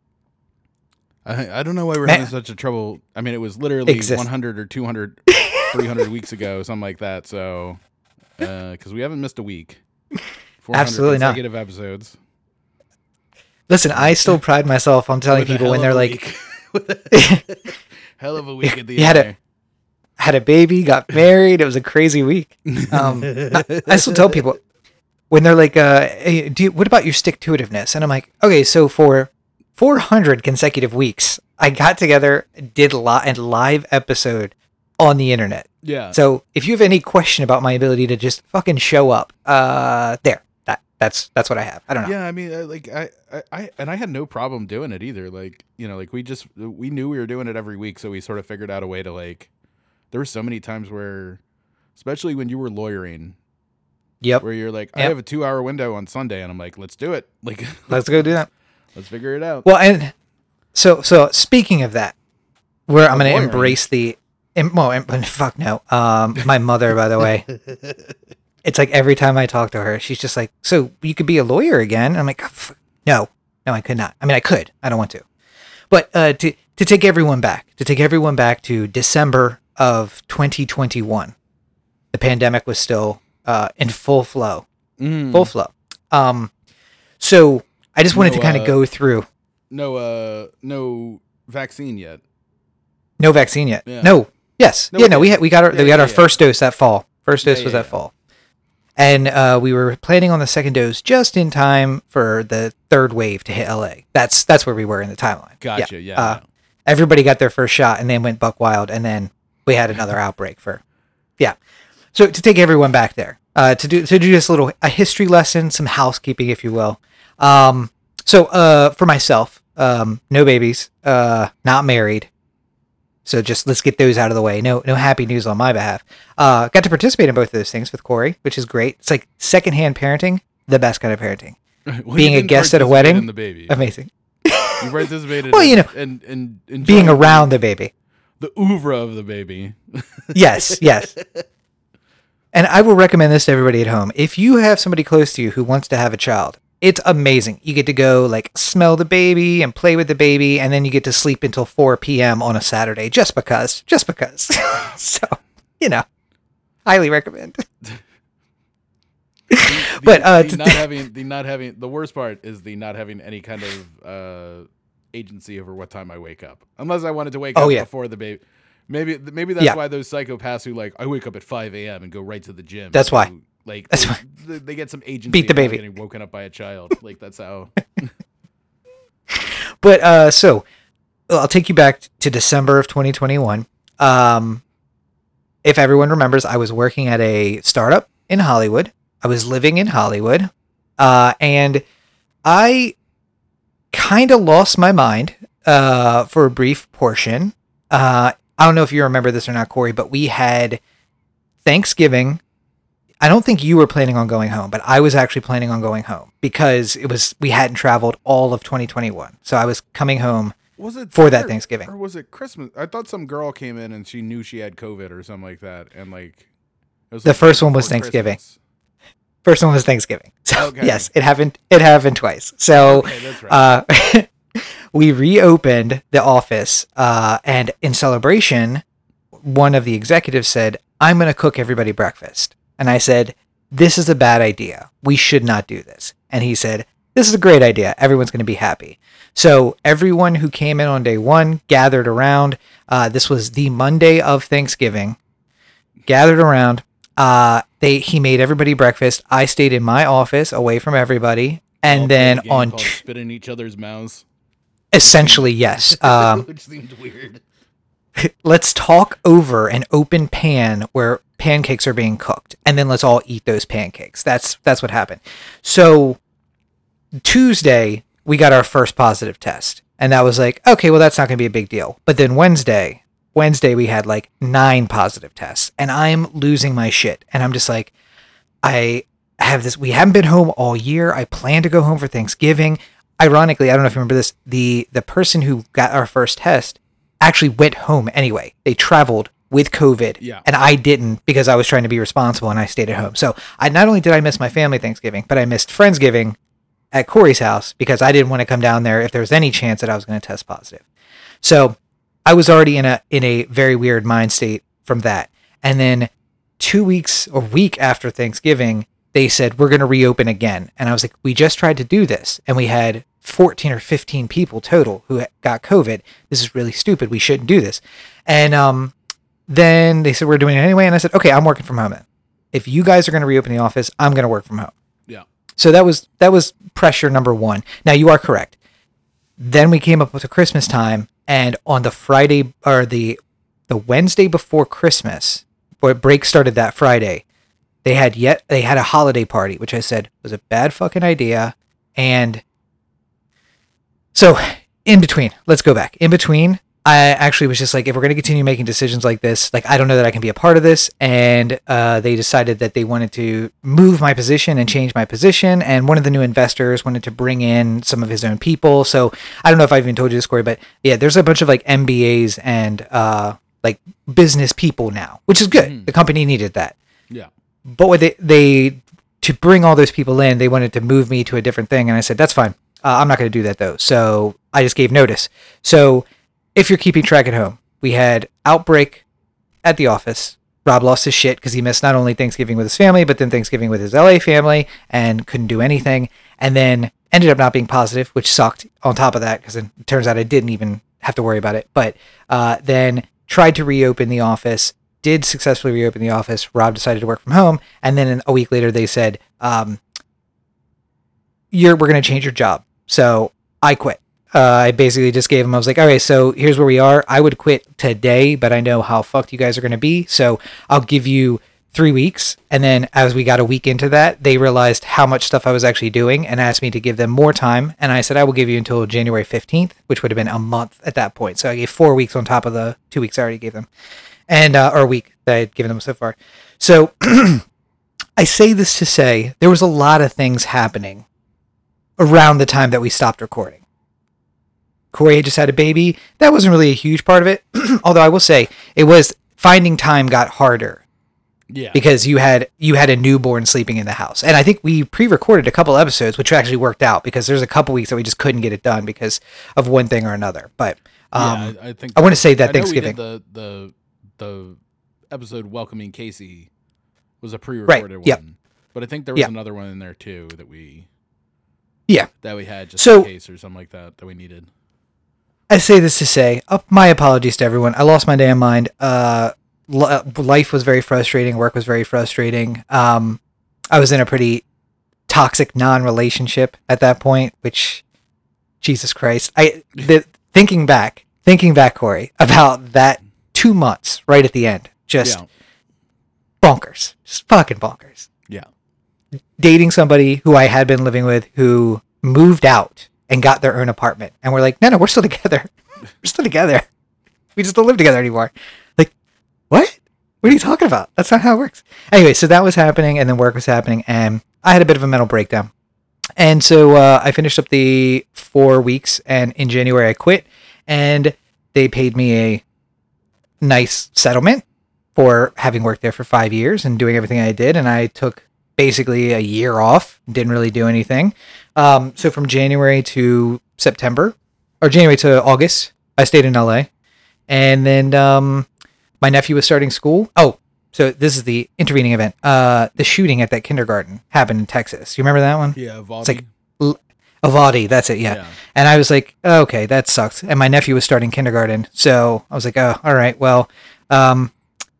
I I don't know why we're Man. having such a trouble. I mean, it was literally Exist. one hundred or two hundred, three hundred weeks ago, something like that. So, because we haven't missed a week. four hundred Absolutely not. consecutive episodes. Listen, I still pride myself on telling With a people hell when of they're a like, week. With a hell of a week at the You end. had a- there. had a baby, got married. It was a crazy week. Um, I, I still tell people when they're like, uh, hey, do you, what about your stick to itiveness? And I'm like, okay, so for four hundred consecutive weeks, I got together, did li- a live episode on the internet. Yeah. So if you have any question about my ability to just fucking show up, uh, there, that that's that's what I have. I don't know. Yeah, I mean, uh, like I, I, I, and I had no problem doing it either. Like, you know, like we just we knew we were doing it every week, so we sort of figured out a way to like. There were so many times where, especially when you were lawyering, Yep. where you're like, I Yep. have a two-hour window on Sunday, and I'm like, let's do it. Like, Let's go do that. let's figure it out. Well, and so so speaking of that, where I'm Of going to lawyering. embrace the, em, well, em, fuck no. Um, my mother, by the way, it's like every time I talk to her, she's just like, "So you could be a lawyer again?" And I'm like, "F- "No, no, I could not. I mean, I could. I don't want to." But uh, to to take everyone back, to take everyone back to December of twenty twenty-one, the pandemic was still uh, in full flow, Mm. full flow. Um, so I just wanted No, to kind of uh, go through. No, uh, no vaccine yet. No vaccine yet. Yeah. No. Yes. No, yeah. we No. We did. had we got our Yeah, we got yeah, our yeah. first dose that fall. First Yeah, dose was yeah, that yeah. fall, and uh, we were planning on the second dose just in time for the third wave to hit L A. That's that's where we were in the timeline. Gotcha. Yeah. Uh, Everybody got their first shot and then went buck wild, and then we had another outbreak for. Yeah. So to take everyone back there, uh, to do to do this little a history lesson, some housekeeping, if you will. Um, so uh, for myself, um, no babies, uh, not married. So just let's get those out of the way. No, no happy news on my behalf. Uh, got to participate in both of those things with Corey, which is great. It's like secondhand parenting, the best kind of parenting. Well, being you a didn't guest at a participate wedding? in the baby. Amazing. You participated. Well, in, you know, and and enjoying Being the- around the baby. the oeuvre of the baby. Yes, yes. And I will recommend this to everybody at home. If you have somebody close to you who wants to have a child, it's amazing. You get to go like smell the baby and play with the baby, and then you get to sleep until four p.m. on a Saturday just because. Just because. So, you know, highly recommend. The- But, uh, the to- not having the not having the worst part is the not having any kind of uh, agency over what time I wake up, unless I wanted to wake Oh, up yeah. before the baby. Maybe maybe that's Yeah. why those psychopaths who like I wake up at five a.m. and go right to the gym. That's why. who, Like That's they, why. they, they get some agency. Beat the of not baby. Getting woken up by a child. Like that's how. But uh, so I'll take you back to December of twenty twenty-one. Um, if everyone remembers, I was working at a startup in Hollywood. I was living in Hollywood, uh, and I kind of lost my mind uh, for a brief portion. Uh, I don't know if you remember this or not, Corey, but we had Thanksgiving. I don't think you were planning on going home, but I was actually planning on going home because it was we hadn't traveled all of twenty twenty-one. So I was coming home Was it for that or- Thanksgiving. or was it Christmas? I thought some girl came in and she knew she had COVID or something like that, and like it was The like first right one was before Thanksgiving. Christmas. First one was Thanksgiving. So Okay. yes, it happened. It happened twice. So Okay, that's right. uh, we reopened the office, uh, and in celebration, one of the executives said, "I'm going to cook everybody breakfast." And I said, "This is a bad idea. We should not do this." And he said, "This is a great idea. Everyone's going to be happy." So everyone who came in on day one gathered around. Uh, this was the Monday of Thanksgiving. Gathered around. Uh, they he made everybody breakfast. I stayed in my office away from everybody, and All then played a game on called t- spit in each other's mouths. essentially yes. Um, Which seemed weird. let's talk over an open pan where pancakes are being cooked, and then let's all eat those pancakes. That's that's what happened. So Tuesday we got our first positive test, And that was like, okay, well, that's not going to be a big deal. But then Wednesday, Wednesday, we had like nine positive tests, and I'm losing my shit. And I'm just like, I have this, we haven't been home all year. I plan to go home for Thanksgiving. Ironically, I don't know if you remember this, the, the person who got our first test actually went home anyway. They traveled with COVID, yeah. and I didn't because I was trying to be responsible and I stayed at home. So I not only did I miss my family Thanksgiving, but I missed Friendsgiving at Corey's house because I didn't want to come down there if there was any chance that I was going to test positive. So I was already in a in a very weird mind state from that. And then two weeks or week after Thanksgiving, they said, we're going to reopen again. And I was like, we just tried to do this, and we had fourteen or fifteen people total who got COVID. This is really stupid. We shouldn't do this. And um, then they said, we're doing it anyway. And I said, okay, I'm working from home then. If you guys are going to reopen the office, I'm going to work from home. Yeah. So that was that was pressure number one. Now, you are correct. Then we came up with the Christmas time, and on the Friday or the the Wednesday before Christmas, or break started that Friday, they had yet they had a holiday party, which I said was a bad fucking idea. And so in between, let's go back. In between, I actually was just like, if we're going to continue making decisions like this, like, I don't know that I can be a part of this. And uh, they decided that they wanted to move my position and change my position. And one of the new investors wanted to bring in some of his own people. So I don't know if I've even told you this, Corey, but yeah, there's a bunch of like M B As and uh, like business people now, which is good. Mm. The company needed that. Yeah. But what they, they, to bring all those people in, they wanted to move me to a different thing. And I said, that's fine. Uh, I'm not going to do that though. So I just gave notice. So if you're keeping track at home, we had outbreak at the office. Rob lost his shit because he missed not only Thanksgiving with his family, but then Thanksgiving with his L A family and couldn't do anything. And then ended up not being positive, which sucked on top of that because it turns out I didn't even have to worry about it. But uh, then tried to reopen the office, did successfully reopen the office. Rob decided to work from home. And then a week later, they said, um, "You're we're going to change your job." So I quit. Uh, I basically just gave him, I was like, all right, so here's where we are. I would quit today, but I know how fucked you guys are going to be. So I'll give you three weeks. And then as we got a week into that, they realized how much stuff I was actually doing and asked me to give them more time. And I said, I will give you until January fifteenth, which would have been a month at that point. So I gave four weeks on top of the two weeks I already gave them. And, uh, or a week that I had given them so far. So I say this to say there was a lot of things happening around the time that we stopped recording. Corey had just had a baby. That wasn't really a huge part of it. Although I will say it was, finding time got harder. Yeah. Because you had you had a newborn sleeping in the house. And I think we pre-recorded a couple episodes, which actually worked out because there's a couple weeks that we just couldn't get it done because of one thing or another. But um, yeah, I, I think I want to say that I Thanksgiving. Know we did the the the episode welcoming Casey was a pre-recorded right. Yep. one. But I think there was yep. another one in there too that we Yeah. that we had just so, in case or something like that that we needed. I say this to say, uh, my apologies to everyone. I lost my damn mind. Uh, l- life was very frustrating. Work was very frustrating. Um, I was in a pretty toxic non-relationship at that point, which, Jesus Christ. I the, thinking back, thinking back, Corey, about that two months right at the end, just yeah. bonkers. Just fucking bonkers. Yeah. Dating somebody who I had been living with who moved out and got their own apartment. And we're like, no, no, we're still together. We're still together. We just don't live together anymore. Like, what? What are you talking about? That's not how it works. Anyway, so that was happening, and then work was happening, and I had a bit of a mental breakdown. And so uh, I finished up the four weeks, and in January I quit, and they paid me a nice settlement for having worked there for five years and doing everything I did, and I took basically a year off, didn't really do anything. Um, so from January to September, or January to August, I stayed in L A. And then um, my nephew was starting school. Oh, so this is the intervening event. Uh, the shooting at that kindergarten happened in Texas. You remember that one? Yeah, Valdi. It's like Avadi, that's it, yeah. yeah. And I was like, oh, okay, that sucks. And my nephew was starting kindergarten. So I was like, oh, all right, well, um,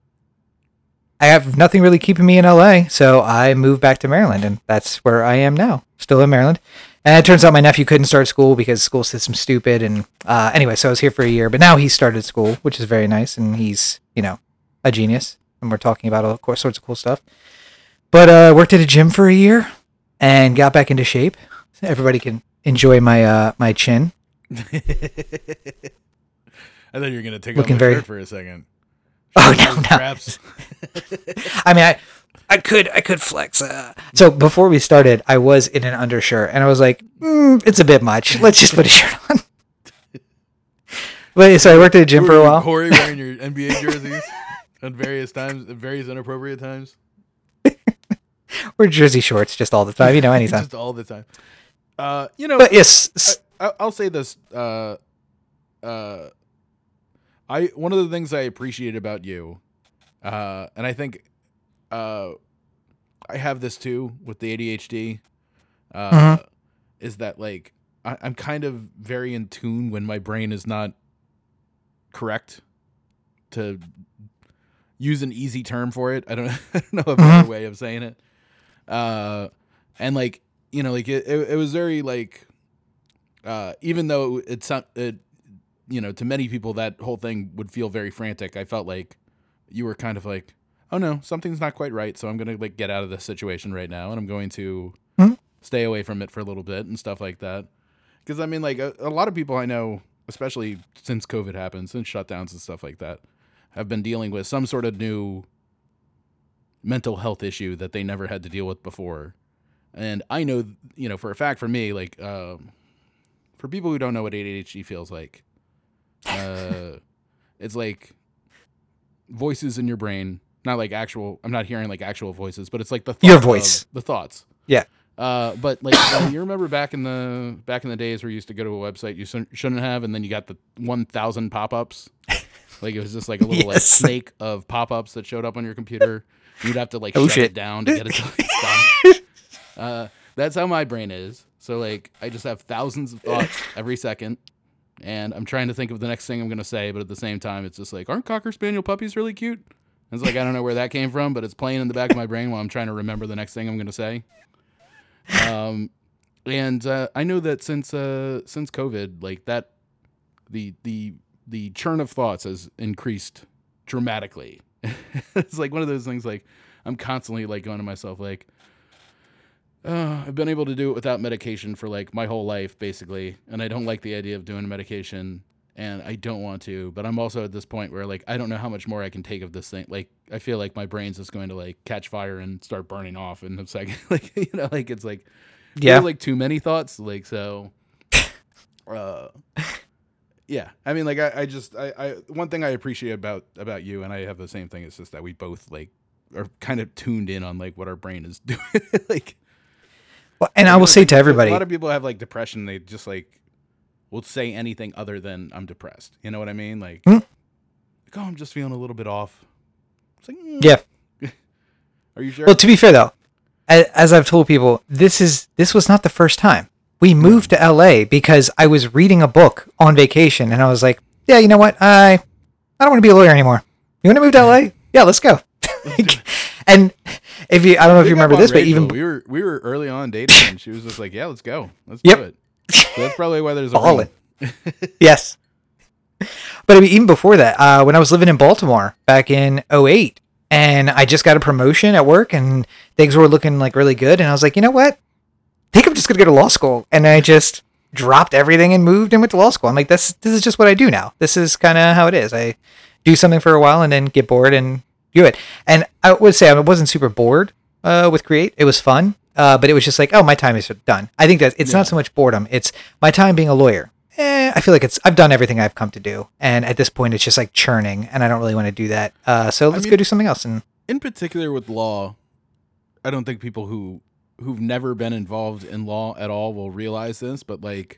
I have nothing really keeping me in L A, so I moved back to Maryland, and that's where I am now, still in Maryland. And it turns out my nephew couldn't start school because school system's stupid, and uh, anyway, so I was here for a year, but now he started school, which is very nice, and he's, you know, a genius, and we're talking about all sorts of cool stuff. But uh, worked at a gym for a year, and got back into shape. Everybody can enjoy my uh, my chin. I thought you were gonna take Looking off my very- shirt for a second. Oh Show no, those no. traps. I mean, I, I could, I could flex. Uh. So before we started, I was in an undershirt, and I was like, mm, "It's a bit much. Let's just put a shirt on." But so I worked at a gym Were for a you, while. Corey, wearing your N B A jerseys at various times, at various inappropriate times, We're jersey shorts just all the time, you know, anytime. just all the time. Uh, you know, But yes, s- I, I- I'll say this. Uh, uh, I one of the things I appreciate about you, uh, and I think, uh, I have this too with the A D H D, uh, Mhm. is that like I, I'm kind of very in tune when my brain is not correct. To use an easy term for it, I don't, I don't know a better Mhm. way of saying it. Uh, and like you know, like it, it, it was very like, uh, even though it's not, it, you know, to many people that whole thing would feel very frantic. I felt like you were kind of like, oh no, something's not quite right, so I'm gonna like get out of this situation right now, and I'm going to Mhm. stay away from it for a little bit and stuff like that. Because I mean, like a, a lot of people I know, especially since COVID happened, since shutdowns and stuff like that, have been dealing with some sort of new mental health issue that they never had to deal with before. And I know, you know, for a fact, for me, like, um, for people who don't know what A D H D feels like, uh, it's like voices in your brain, not like actual. I'm not hearing like actual voices, but it's like the thought Your voice. of the thoughts. Yeah. Uh, but like uh, you remember back in the back in the days where you used to go to a website you shouldn't shouldn't have, and then you got the one thousand pop-ups. Like it was just like a little like Yes. snake of pop-ups that showed up on your computer. You'd have to like Oh, shut shit. it down to get it to like, stop. Uh, that's how my brain is. So like I just have thousands of thoughts every second, and I'm trying to think of the next thing I'm gonna say, but at the same time, it's just like, aren't Cocker Spaniel puppies really cute? And it's like I don't know where that came from, but it's playing in the back of my brain while I'm trying to remember the next thing I'm gonna say. Um, and uh, I know that since uh since COVID, like that, the the the churn of thoughts has increased dramatically. It's like one of those things. Like I'm constantly like going to myself like, uh, I've been able to do it without medication for like my whole life, basically, and I don't like the idea of doing medication, and I don't want to. But I'm also at this point where like I don't know how much more I can take of this thing. Like I feel like my brain's just going to like catch fire and start burning off in a second. Like you know, like it's like Yeah. feel like too many thoughts. Like so, uh, yeah. I mean, like I, I just I, I one thing I appreciate about about you, and I have the same thing. It's just that we both like are kind of tuned in on like what our brain is doing. Like. Well, and You I know, will say like, to everybody, a lot of people have like depression. They just like will say anything other than I'm depressed. You know what I mean? Like, Hmm. like oh, I'm just feeling a little bit off. It's like, mm. yeah. Are you sure? Well, to be fair though, a- as I've told people, this is this was not the first time. We moved to L A because I was reading a book on vacation, and I was like, yeah, you know what? I I don't want to be a lawyer anymore. You want to move to L A? Yeah, let's go. And if you, I don't know if you Pick up remember on this, but Rachel. even we were we were early on dating, and she was just like, yeah, let's go, let's Yep. do it. So that's probably why there's a Ballin'. ring. yes. But I mean, even before that, uh, when I was living in Baltimore back in oh eight, and I just got a promotion at work, and things were looking like really good, and I was like, you know what? I think I'm just gonna go to law school, and I just dropped everything and moved and went to law school. I'm like, this this is just what I do now. This is kind of how it is. I do something for a while and then get bored and do it. And I would say I wasn't super bored uh, with Create. It was fun, uh, but it was just like, oh, my time is done. I think that it's Yeah. not so much boredom. It's my time being a lawyer. Eh, I feel like it's I've done everything I've come to do, and at this point, it's just like churning, and I don't really want to do that. Uh, so let's mean- go do something else. And In particular with law, I don't think people who who've never been involved in law at all will realize this, but like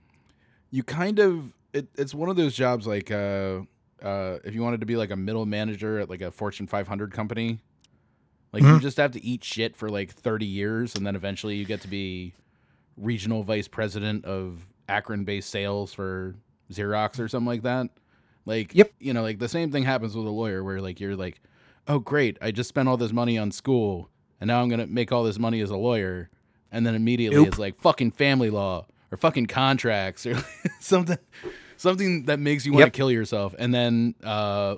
you kind of it, it's one of those jobs like uh uh if you wanted to be like a middle manager at like a Fortune five hundred company, like you Mhm. just have to eat shit for like thirty years, and then eventually you get to be regional vice president of Akron based sales for Xerox or something like that. Like, Yep. you know, like the same thing happens with a lawyer where like you're like, oh great, I just spent all this money on school, and now I'm gonna make all this money as a lawyer, and then immediately Nope. it's like fucking family law or fucking contracts or something, something that makes you want to Yep. kill yourself, and then uh,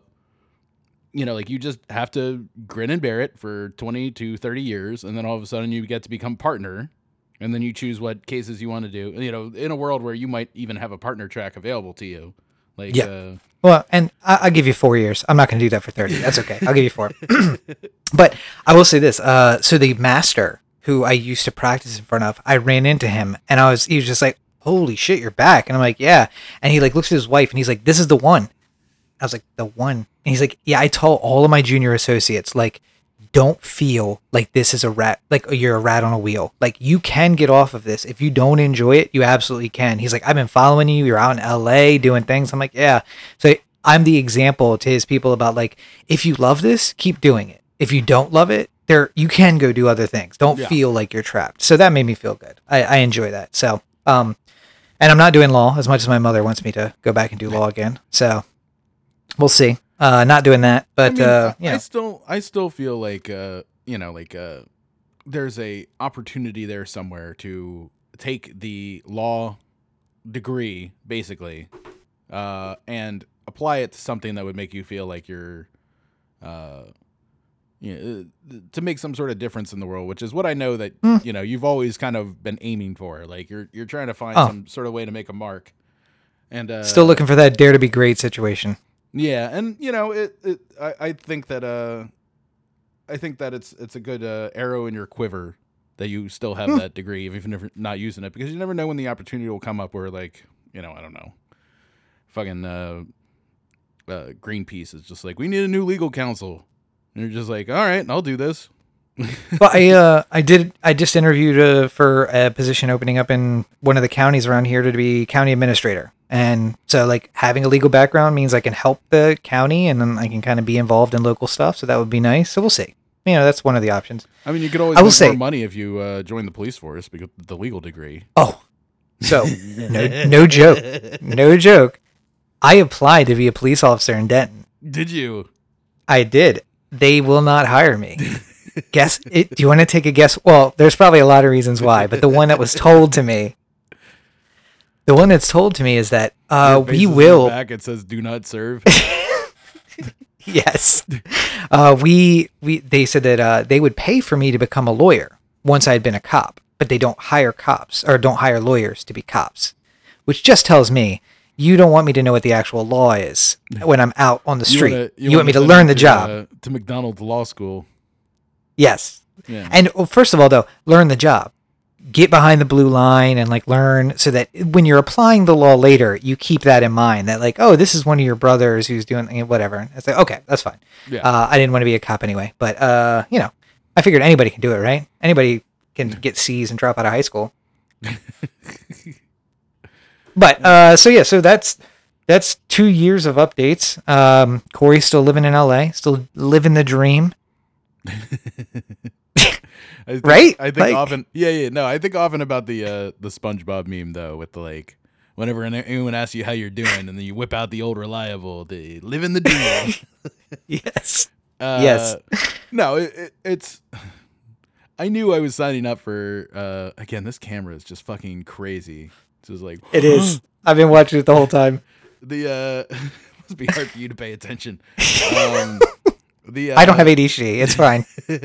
you know, like you just have to grin and bear it for twenty to thirty years, and then all of a sudden you get to become partner, and then you choose what cases you want to do. You know, in a world where you might even have a partner track available to you, like Yeah. uh, Well, and I, I'll give you four years. I'm not going to do that for thirty. That's okay. I'll give you four. But I will say this. Uh, so the master who I used to practice in front of, I ran into him and I was, he was just like, holy shit, you're back. And I'm like, yeah. And he like looks at his wife and he's like, this is the one. I was like, the one. And he's like, yeah, I told all of my junior associates, like, don't feel like this is a rat, like you're a rat on a wheel. Like, you can get off of this. If you don't enjoy it, you absolutely can. He's like, I've been following you. You're out in L A doing things. I'm like, yeah. So I'm the example to his people about, like, if you love this, keep doing it. If you don't love it, there you can go do other things. Don't Yeah. feel like you're trapped. So that made me feel good. I, I enjoy that. So, um, and I'm not doing law as much as my mother wants me to go back and do law again. So we'll see. Uh, not doing that, but I mean, uh, I- you I know, still, I still feel like, uh, you know, like, uh, there's a opportunity there somewhere to take the law degree, basically, uh, and apply it to something that would make you feel like you're, uh, you know, uh, to make some sort of difference in the world, which is what I know that Mm. you know you've always kind of been aiming for. Like you're, you're trying to find Oh. some sort of way to make a mark, and uh, still looking for that dare to be great situation. Yeah, and you know, it. it I, I think that. Uh, I think that it's it's a good uh, arrow in your quiver that you still have Hmm. that degree, even if you're not using it, because you never know when the opportunity will come up where, like, you know, I don't know, fucking uh, uh, Greenpeace is just like, we need a new legal counsel, and you're just like, all right, I'll do this. But I uh I did I just interviewed uh, for a position opening up in one of the counties around here to be county administrator. And so, like, having a legal background means I can help the county and then I can kind of be involved in local stuff. So that would be nice. So we'll see. You know, that's one of the options. I mean, you could always I will make say- more money if you uh, join the police force because the legal degree. Oh, so no, no joke. No joke. I applied to be a police officer in Denton. Did you? I did. They will not hire me. Guess it. Do you want to take a guess? Well, there's probably a lot of reasons why, but the one that was told to me, the one that's told to me is that uh, Your face we is in the will. Back it says "Do not serve." Yes, uh, we we. They said that uh, they would pay for me to become a lawyer once I had been a cop, but they don't hire cops or don't hire lawyers to be cops, which just tells me you don't want me to know what the actual law is when I'm out on the street. wanna- You, want me to send learn him the job. uh, to McDonald's Law School. Yes. Yeah. And well, first of all, though, learn the job. Get behind the blue line and like learn so that when you're applying the law later, you keep that in mind that like, oh, this is one of your brothers who's doing whatever. It's like, okay, that's fine. Yeah. Uh, I didn't want to be a cop anyway, but uh, you know, I figured anybody can do it, right? Anybody can get C's and drop out of high school. But uh, so yeah, so that's that's two years of updates. Um, Corey's still living in L A, still living the dream. I think, Right? I think Like- often. Yeah, yeah. No, I think often about the uh, the SpongeBob meme though, with the like, whenever any- anyone asks you how you're doing, and then you whip out the old reliable, the living the dream. Yes. Uh, Yes. No, it, it, it's. I knew I was signing up for. Uh, again, this camera is just fucking crazy. So it's like It is. I've been watching it the whole time. the. Uh, must be hard for you to pay attention. Um, the uh, I don't have A D H D. It's fine.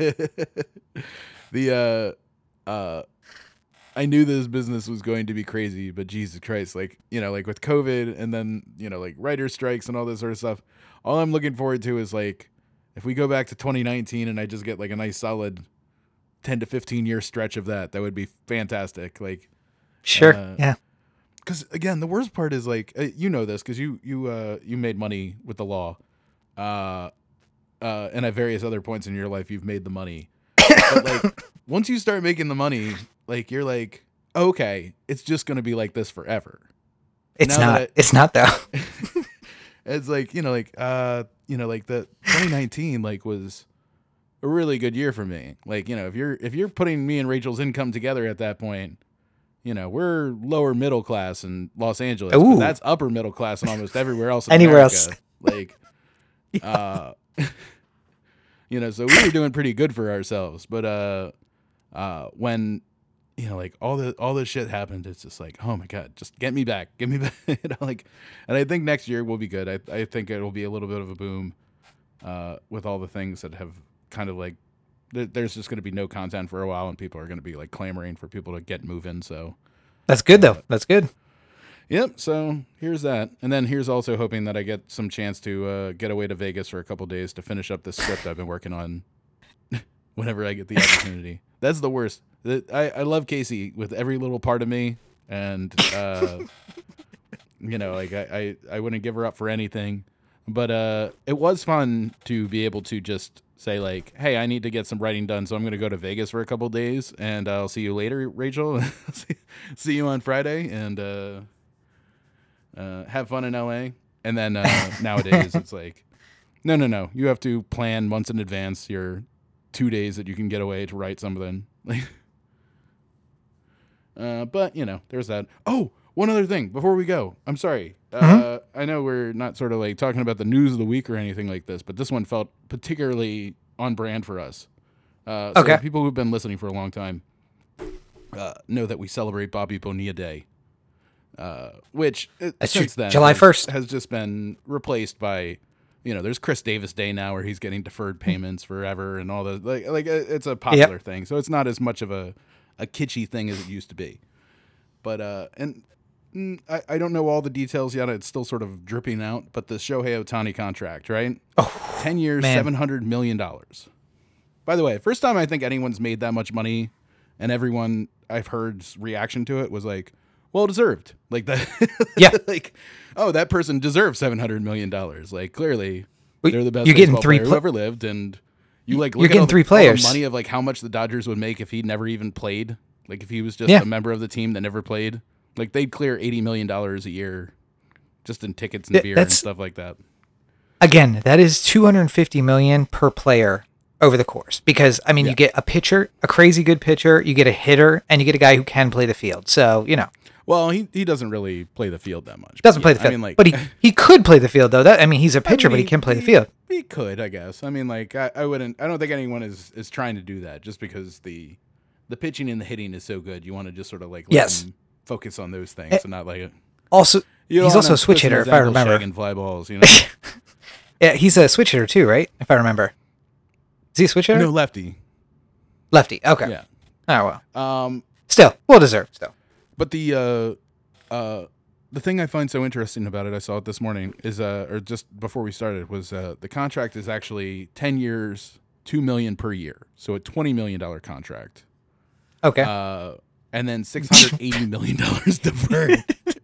the uh uh I knew this business was going to be crazy, but Jesus Christ, like, you know, like with COVID and then, you know, like writer strikes and all this sort of stuff, all I'm looking forward to is like if we go back to twenty nineteen and I just get like a nice solid ten to fifteen year stretch of that, that would be fantastic. Like, Sure. Uh, yeah. because again, the worst part is like, uh, you know this because you you uh you made money with the law, uh, uh, and at various other points in your life, you've made the money. But like, once you start making the money, like you're like, okay, it's just gonna be like this forever. It's now not. that It's not though. It's like, you know, like uh, you know, like the twenty nineteen like was a really good year for me. Like, you know, if you're if you're putting me and Rachel's income together at that point, you know, we're lower middle class in Los Angeles, Ooh. but that's upper middle class in almost everywhere else in Anywhere America. else. Like, uh, you know, so we were doing pretty good for ourselves. But uh, uh, when you know, like all the all this shit happened, it's just like, oh my god, just get me back, get me back. You know, like, and I think next year will be good. I I think it will be a little bit of a boom, uh, with all the things that have kind of like th- there's just going to be no content for a while, and people are going to be like clamoring for people to get moving. So That's good though. That's good. yep. So here's that, and then here's also hoping that I get some chance to uh, get away to Vegas for a couple days to finish up this script I've been working on. Whenever I get the opportunity, that's the worst. The- I I love Casey with every little part of me, and uh, you know, like I, I I wouldn't give her up for anything. But uh, it was fun to be able to just say like, "Hey, I need to get some writing done, so I'm going to go to Vegas for a couple days, and I'll see you later, Rachel. see, see you on Friday, and uh, uh, have fun in L A." And then uh, nowadays, it's like, no, no, no. You have to plan months in advance your two days that you can get away to write something. uh, but you know, there's that. Oh. One other thing before we go, I'm sorry. Uh, mm-hmm. I know we're not sort of like talking about the news of the week or anything like this, but this one felt particularly on brand for us. Uh, so okay. People who've been listening for a long time uh, know that we celebrate Bobby Bonilla Day, uh, which That's since then July first has, has just been replaced by, you know, there's Chris Davis Day now where he's getting deferred payments forever and all the like. Like it's a popular yep. thing, so it's not as much of a a kitschy thing as it used to be. But uh, and. I, I don't know all the details yet. It's still sort of dripping out. But the Shohei Ohtani contract, right? Oh, ten years, man. seven hundred million dollars. By the way, first time I think anyone's made that much money, and everyone I've heard's reaction to it was like, well deserved. Like that. Yeah. Like, oh, that person deserves seven hundred million dollars. Like, clearly, well, they're the best you're getting three player pl- who ever lived. And you like look you're at getting all the, three players. all the money of like how much the Dodgers would make if he never even played. Like if he was just yeah. a member of the team that never played. Like they'd clear eighty million dollars a year just in tickets and beer That's, and stuff like that. Again, that is two hundred fifty million dollars per player over the course. Because, I mean, yeah. you get a pitcher, a crazy good pitcher, you get a hitter, and you get a guy who can play the field. So, you know. Well, he, he doesn't really play the field that much. Doesn't play the field. I mean, like, but he, he could play the field, though. That I mean, he's a pitcher, I mean, but he can play he, the field. He could, I guess. I mean, like, I, I wouldn't, I don't think anyone is, is trying to do that just because the the pitching and the hitting is so good. You want to just sort of like let yes. him focus on those things it, and not like also you he's also a switch hitter if I remember. And fly balls, you know. Yeah, he's a switch hitter too, right? If I remember. Is he a switch hitter? No, lefty. Lefty. Okay. Yeah. Oh well. Um. Still, well deserved. Still. But the uh, uh, the thing I find so interesting about it, I saw it this morning, is uh, or just before we started, was uh, the contract is actually ten years, two million per year, so a twenty million dollar contract. Okay. Uh, and then six hundred eighty million dollars deferred.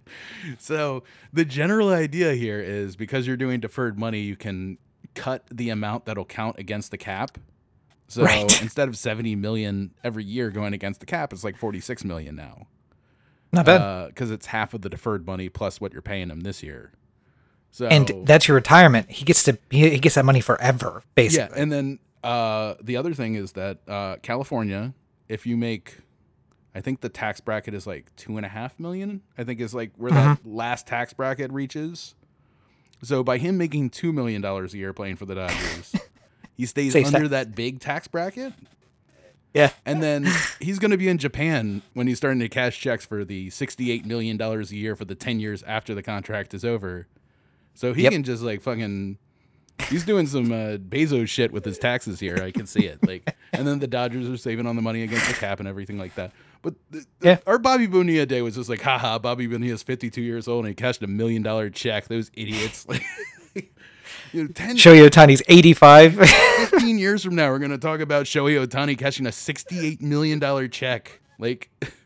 So the general idea here is because you're doing deferred money, you can cut the amount that'll count against the cap. So right. instead of seventy million dollars every year going against the cap, it's like forty-six million dollars now. Not bad. Because uh, it's half of the deferred money plus what you're paying him this year. So and that's your retirement. He gets to he gets that money forever, basically. Yeah, and then uh, the other thing is that uh, California, if you make, I think the tax bracket is like two and a half million. I think is like where mm-hmm. that last tax bracket reaches. So by him making two million dollars a year playing for the Dodgers, he stays Safe under tax. that big tax bracket. Yeah, and then he's going to be in Japan when he's starting to cash checks for the sixty-eight million dollars a year for the ten years after the contract is over. So he yep. can just like fucking. He's doing some uh, Bezos shit with his taxes here. I can see it. Like, and then the Dodgers are saving on the money against the cap and everything like that. But th- yeah. our Bobby Bonilla Day was just like, haha, Bobby Bonilla's fifty-two years old and he cashed a million dollar check. Those idiots. Like, you know, ten, Shohei Ohtani's eighty-five. fifteen years from now, we're going to talk about Shohei Ohtani cashing a sixty-eight million dollars check. Like,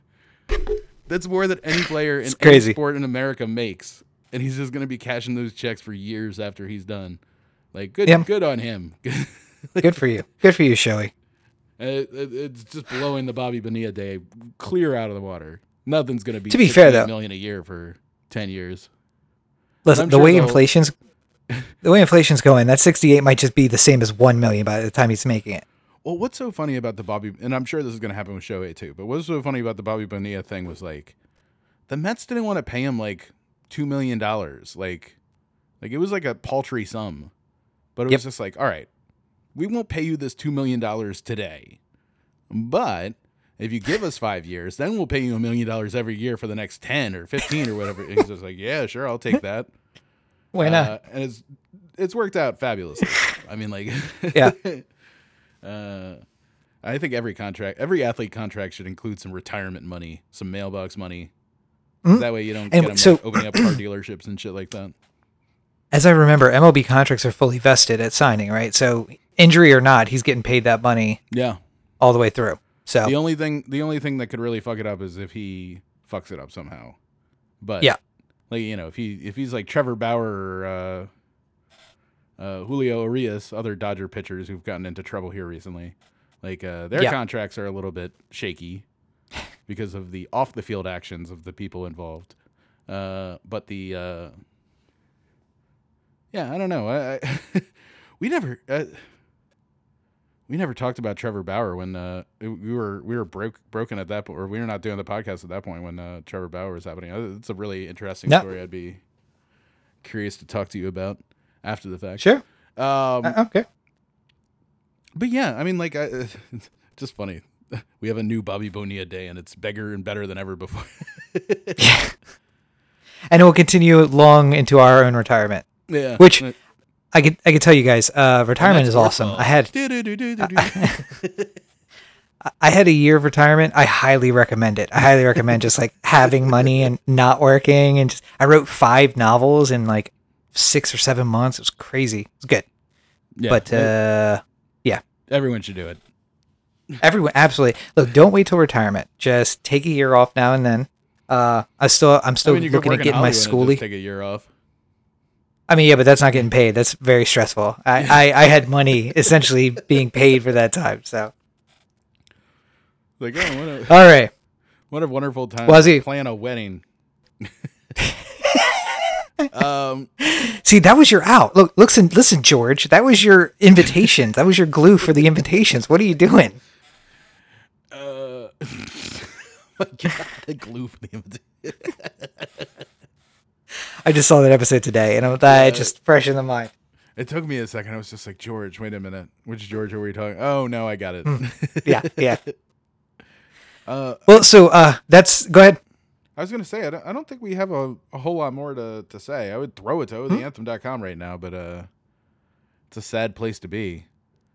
that's more than any player in any sport in America makes. And he's just going to be cashing those checks for years after he's done. Like, good yeah. good on him. Good for you. Good for you, Shohei. It, it, it's just blowing the Bobby Bonilla Day clear out of the water. Nothing's going to be to be fair though million a year for ten years. Listen, the sure way inflation's the way inflation's going, that sixty-eight might just be the same as one million by the time he's making it. Well, what's so funny about the Bobby, and I'm sure this is going to happen with Shohei too, but what's so funny about the Bobby Bonilla thing was like the Mets didn't want to pay him like two million dollars. Like, like it was like a paltry sum. But it yep. was just like, all right, we won't pay you this two million dollars today. But if you give us five years, then we'll pay you a million dollars every year for the next ten or fifteen or whatever. And he's just like, yeah, sure, I'll take that. Why not? Uh, and it's it's worked out fabulously. I mean, like, yeah. uh, I think every contract, every athlete contract should include some retirement money, some mailbox money. Mm-hmm. That way you don't and get them so, like, opening up car dealerships and shit like that. As I remember, M L B contracts are fully vested at signing, right? So injury or not, he's getting paid that money. Yeah, all the way through. So the only thing, the only thing that could really fuck it up is if he fucks it up somehow. But yeah, like you know, if he if he's like Trevor Bauer or uh, uh, Julio Urias, other Dodger pitchers who've gotten into trouble here recently, like uh, their yeah. contracts are a little bit shaky because of the off the field actions of the people involved. Uh, but the uh, yeah, I don't know. I, I we never. Uh, We never talked about Trevor Bauer when uh, we were we were broke broken at that point, or we were not doing the podcast at that point when uh, Trevor Bauer was happening. It's a really interesting no. story. I'd be curious to talk to you about after the fact. Sure. Um, uh, okay. But yeah, I mean, like, I, it's just funny. We have a new Bobby Bonilla day, and it's bigger and better than ever before. Yeah. And it will continue long into our own retirement. Yeah. Which. I could I could tell you guys, uh, retirement is awesome. I had I had a year of retirement. I highly recommend it. I highly recommend just like having money and not working. And just I wrote five novels in like six or seven months. It was crazy. It was good. Yeah, but uh, yeah, everyone should do it. Everyone, absolutely. Look, don't wait till retirement. Just take a year off now and then. Uh, I still I'm still I mean, looking at getting my schoolie. Take a year off. I mean, yeah, but that's not getting paid. That's very stressful. I, I, I had money essentially being paid for that time. So, like, oh, what a, all right, what a wonderful time Was to he? plan a wedding. um, see, that was your out. Look, listen, listen, George. That was your invitation. That was your glue for the invitations. What are you doing? Uh, my God, the glue for the invitation. I just saw that episode today, and I'm yeah, just fresh in the mind. It took me a second. I was just like, George, wait a minute. Which George are we talking? Oh, no, I got it. Mm. Yeah, yeah. uh, well, so uh, that's... Go ahead. I was going to say, I don't, I don't think we have a, a whole lot more to, to say. I would throw it to the anthem dot com right now, but uh, it's a sad place to be.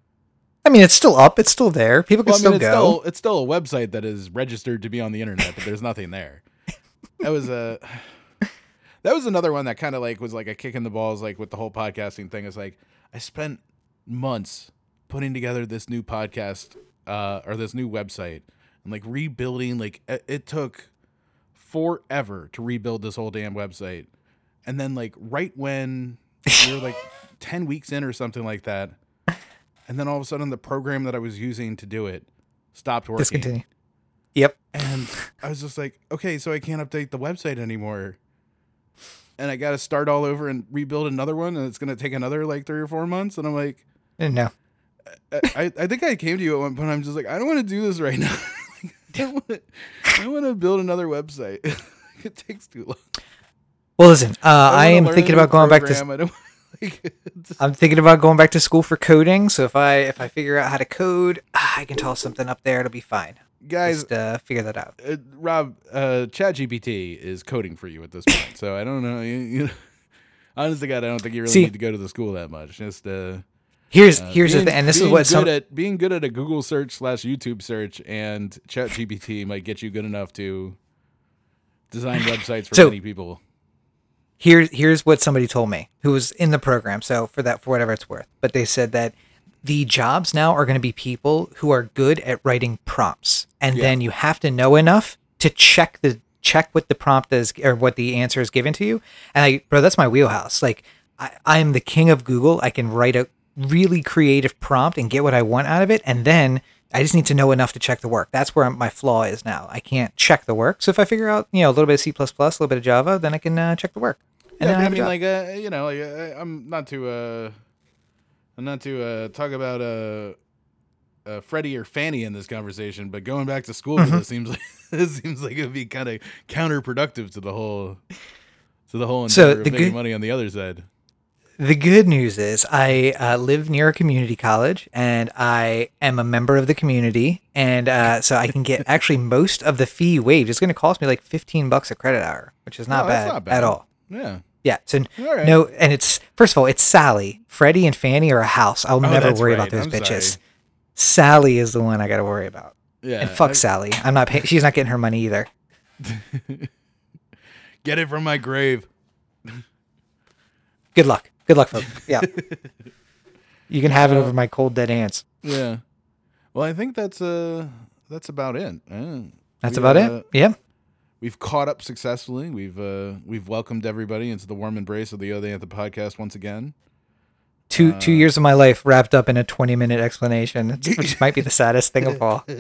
I mean, it's still up. It's still there. People can well, I still mean, it's go. Still, it's still a website that is registered to be on the internet, but there's nothing there. That was a... That was another one that kind of like was like a kick in the balls, like with the whole podcasting thing. It's like I spent months putting together this new podcast uh, or this new website and like rebuilding. Like it, it took forever to rebuild this whole damn website. And then like right when we were like ten weeks in or something like that, and then all of a sudden the program that I was using to do it stopped working. Discontinue. Yep. And I was just like, okay, so I can't update the website anymore. And I got to start all over and rebuild another one, and it's going to take another like three or four months. And I'm like, no. I, I think I came to you at one point. I'm just like, I don't want to do this right now. Like, I want to build another website. It takes too long. Well, listen, uh, I, I am thinking about going program. back to. I don't, like, I'm thinking about going back to school for coding. So if I if I figure out how to code, I can toss something up there. It'll be fine. Guys, Just, uh, figure that out. Uh, Rob, uh, ChatGPT is coding for you at this point, so I don't know. You, you, honestly, God, I don't think you really See, need to go to the school that much. Just uh, here's uh, here's being, the thing, and this is being what good some at being good at a Google search slash YouTube search and ChatGPT might get you good enough to design websites for so, many people. Here's here's what somebody told me who was in the program. So for that, for whatever it's worth, but they said that the jobs now are going to be people who are good at writing prompts, and yeah. then you have to know enough to check the check what the prompt is or what the answer is given to you. And I, bro, that's my wheelhouse. Like I, I'm the king of Google. I can write a really creative prompt and get what I want out of it, and then I just need to know enough to check the work. That's where my flaw is now. I can't check the work. So if I figure out, you know, a little bit of C plus plus, a little bit of Java, then I can uh, check the work. And yeah, I, I mean, like, uh, you know, like, uh, I'm not too, uh, I'm not to uh, talk about uh, uh, Freddie or Fanny in this conversation, but going back to school mm-hmm. for this seems like this seems like it would be kind of counterproductive to the whole, to the whole endeavor so of making good, money on the other side. The good news is I uh, live near a community college, and I am a member of the community, and uh, so I can get actually most of the fee waived. It's going to cost me like fifteen bucks a credit hour, which is not, no, bad, not bad at all. Yeah. Yeah. So right. no, and it's first of all, it's Sally, Freddie, and Fanny are a house. I'll oh, never worry right. about those I'm bitches. Sorry. Sally is the one I got to worry about. Yeah. And fuck I- Sally. I'm not paying. She's not getting her money either. Get it from my grave. Good luck. Good luck, folks. Yeah. You can have it over my cold dead ants. Yeah. Well, I think that's uh that's about it. Uh, That's we, about uh, it. Yeah. We've caught up successfully. We've uh we've welcomed everybody into the warm embrace of the Oh They Anthem podcast once again. Two Uh, two years of my life wrapped up in a twenty minute explanation, it's- which might be the saddest thing of all.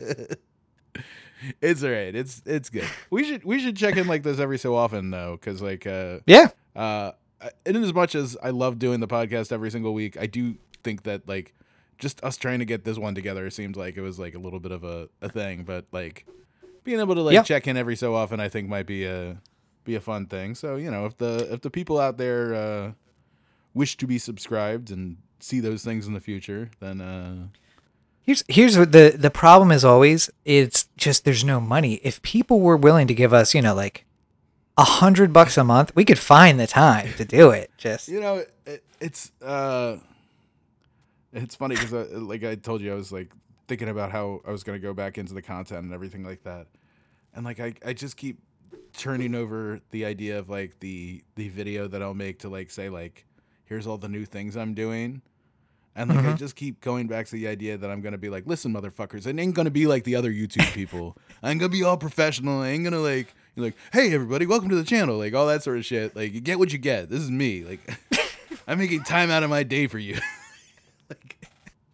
It's all right. It's it's good. We should we should check in like this every so often though, because like uh Yeah. uh in as much as I love doing the podcast every single week, I do think that like just us trying to get this one together seemed like it was like a little bit of a, a thing, but like being able to like Yeah. check in every so often I think might be a be a fun thing. So, you know, if the if the people out there uh wish to be subscribed and see those things in the future, then uh Here's here's what the the problem is always it's just there's no money. If people were willing to give us, you know, like a hundred bucks a month, we could find the time to do it. Just you know, it, it's uh, it's funny because uh, like I told you, I was like thinking about how I was gonna go back into the content and everything like that, and like I, I just keep turning over the idea of like the the video that I'll make to like say like here's all the new things I'm doing. And like I Mhm. just keep going back to the idea that I'm gonna be like, listen, motherfuckers, it ain't gonna be like the other YouTube people. I ain't gonna be all professional. I ain't gonna like, you're like, hey everybody, welcome to the channel, like all that sort of shit. Like you get what you get. This is me. Like I'm making time out of my day for you. like,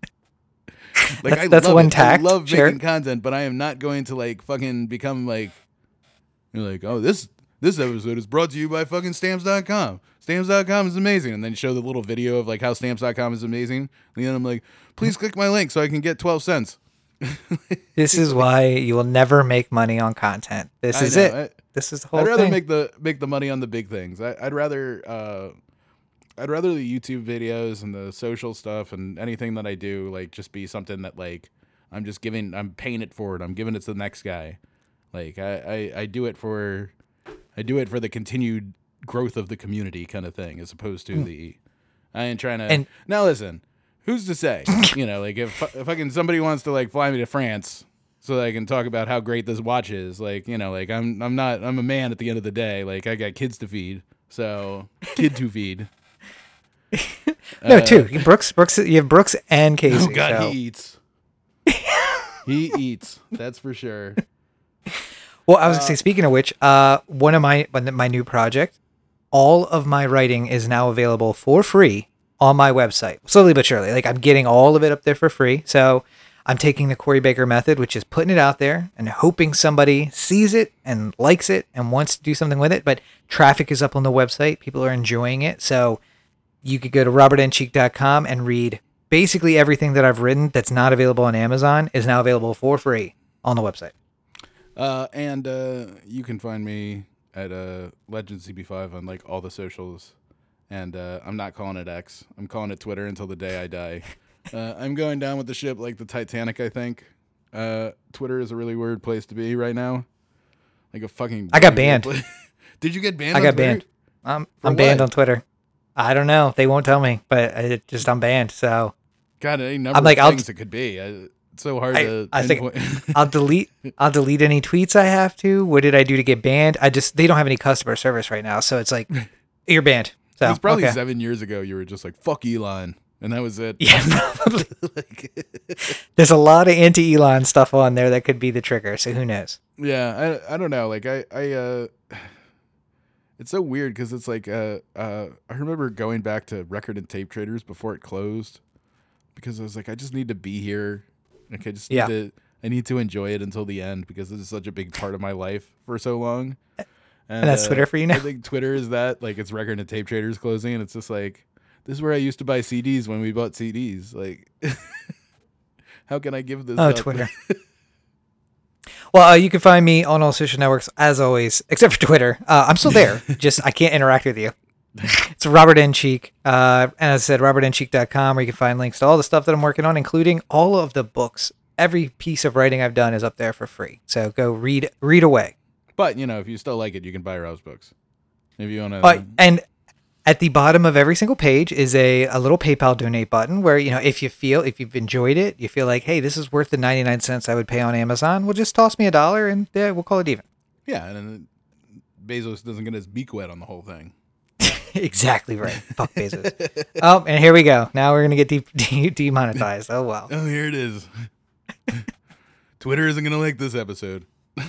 like That's- I that's love one it. tack, I love sure. making content, but I am not going to like fucking become like, you're like, oh this this episode is brought to you by fucking stamps dot com. Stamps dot com is amazing. And then you show the little video of like how stamps dot com is amazing. And then I'm like, please click my link so I can get twelve cents. this is why you will never make money on content. This I is know. it. I, This is the whole I'd rather thing. make the make the money on the big things. I, I'd rather uh, I'd rather the YouTube videos and the social stuff and anything that I do like just be something that like I'm just giving I'm paying it forward. I'm giving it to the next guy. Like I, I, I do it for I do it for the continued growth of the community kind of thing, as opposed to the I ain't trying to. And- now listen, who's to say? You know, like if if fucking somebody wants to like fly me to France so that I can talk about how great this watch is, like you know, like I'm I'm not I'm a man at the end of the day. Like I got kids to feed, so kid to feed. no, uh, two. Brooks, Brooks, you have Brooks and Casey. Oh God, so- he eats. He eats. That's for sure. Well, I was Uh, gonna say. Speaking of which, uh, one of my one of my new project, all of my writing is now available for free on my website. Slowly but surely, like I'm getting all of it up there for free. So I'm taking the Corey Baker method, which is putting it out there and hoping somebody sees it and likes it and wants to do something with it. But traffic is up on the website; people are enjoying it. So you could go to robert n cheek dot com and read basically everything that I've written that's not available on Amazon is now available for free on the website. Uh, and uh, you can find me at uh, Legend C B five on like all the socials. And uh, I'm not calling it X. I'm calling it Twitter until the day I die. Uh, I'm going down with the ship like the Titanic, I think. Uh, Twitter is a really weird place to be right now. Like a fucking. I got really weird banned. pla- Did you get banned? I on got Twitter? banned. I'm For I'm banned what? on Twitter. I don't know. They won't tell me, but I just I'm banned. So God, any number I'm like, of I'll things d- it could be. I, it's so hard I- to. I think- pinpoint. I'll delete I'll delete any tweets I have to. What did I do to get banned? I just they don't have any customer service right now, so it's like you're banned. So It was probably okay. seven years ago. You were just like, "Fuck Elon," and that was it. Yeah, probably. like, There's a lot of anti-Elon stuff on there that could be the trigger. So who knows? yeah, I I don't know. Like I I uh, it's so weird because it's like uh uh I remember going back to Record and Tape Traders before it closed because I was like, I just need to be here. Like I just need Yeah. to I need to enjoy it until the end because this is such a big part of my life for so long. And, that's Twitter for you now? I think Twitter is that. Like it's Record and Tape Traders closing, and it's just like this is where I used to buy C Ds when we bought C Ds. Like, how can I give this? Oh, up? Twitter. Well, uh, you can find me on all social networks as always, except for Twitter. Uh, I'm still there. Just I can't interact with you. It's Robert N. Cheek. Uh, and as I said, robert n cheek dot com, where you can find links to all the stuff that I'm working on, including all of the books. Every piece of writing I've done is up there for free. So go read read away. But you know, if you still like it, you can buy Rob's books. If you want to, Uh, and At the bottom of every single page is a, a little PayPal donate button where, you know, if you feel, if you've enjoyed it, you feel like, hey, this is worth the ninety-nine cents I would pay on Amazon, well, just toss me a dollar and uh, we'll call it even. Yeah, and then Bezos doesn't get his beak wet on the whole thing. Exactly right. Fuck Bezos. Oh, and here we go. Now we're going to get de- de- demonetized. Oh, wow. Oh, here it is. Twitter isn't going to like this episode. uh,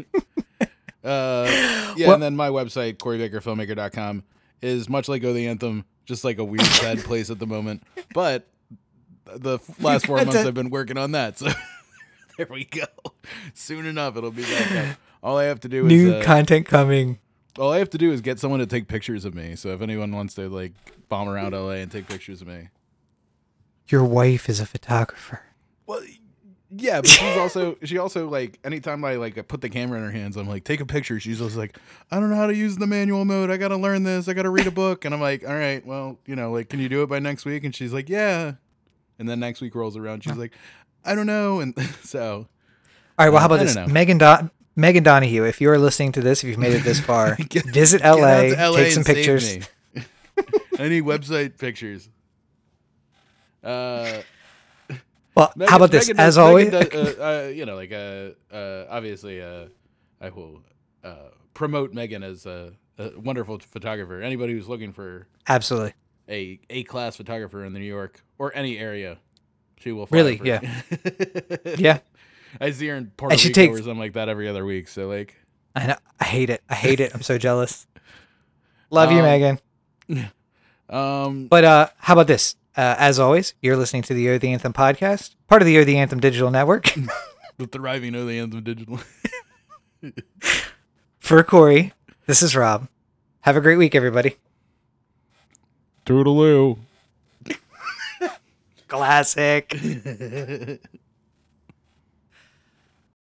yeah, Well- and then my website, corey baker filmmaker dot com, is much like Oh the Anthem, just like a weird, sad place at the moment. But the last four months I've been working on that, so there we go. Soon enough, it'll be back up. All I have to do is New uh, content coming. all I have to do is get someone to take pictures of me. So if anyone wants to like bomb around L A and take pictures of me, Your wife is a photographer. well, yeah, but she's also she also like anytime I like I put the camera in her hands, I'm like, take a picture. She's just like, I don't know how to use the manual mode. I gotta learn this. I gotta read a book. And I'm like, all right, well, you know, like, can you do it by next week? And she's like, yeah. And then next week rolls around, she's like, I don't know. And so, All right, well, how about I this? don't know. Megan Don- Megan Donahue, if you're listening to this, if you've made it this far, Get- visit get out L A, to L A take some and save pictures. me. I need website pictures. Uh, Well, Megan- how about this? Megan As does- always, Megan does, uh, uh, you know, like uh, uh, obviously, uh, I will uh, promote Megan as a, a wonderful photographer. Anybody who's looking for absolutely. a A class photographer in the New York or any area, she will. Fly Really, for. yeah. Yeah. I see her in Puerto And she Rico takes- or something like that every other week. So like, I know. I hate it. I hate it. I'm so jealous. Love you, Um, Megan. um, But uh, how about this? Uh, as always, you're listening to the Oh the Anthem podcast, part of the Oh the Anthem digital network. the thriving Oh the Anthem digital. For Corey, this is Rob. Have a great week, everybody. Toodaloo. Classic.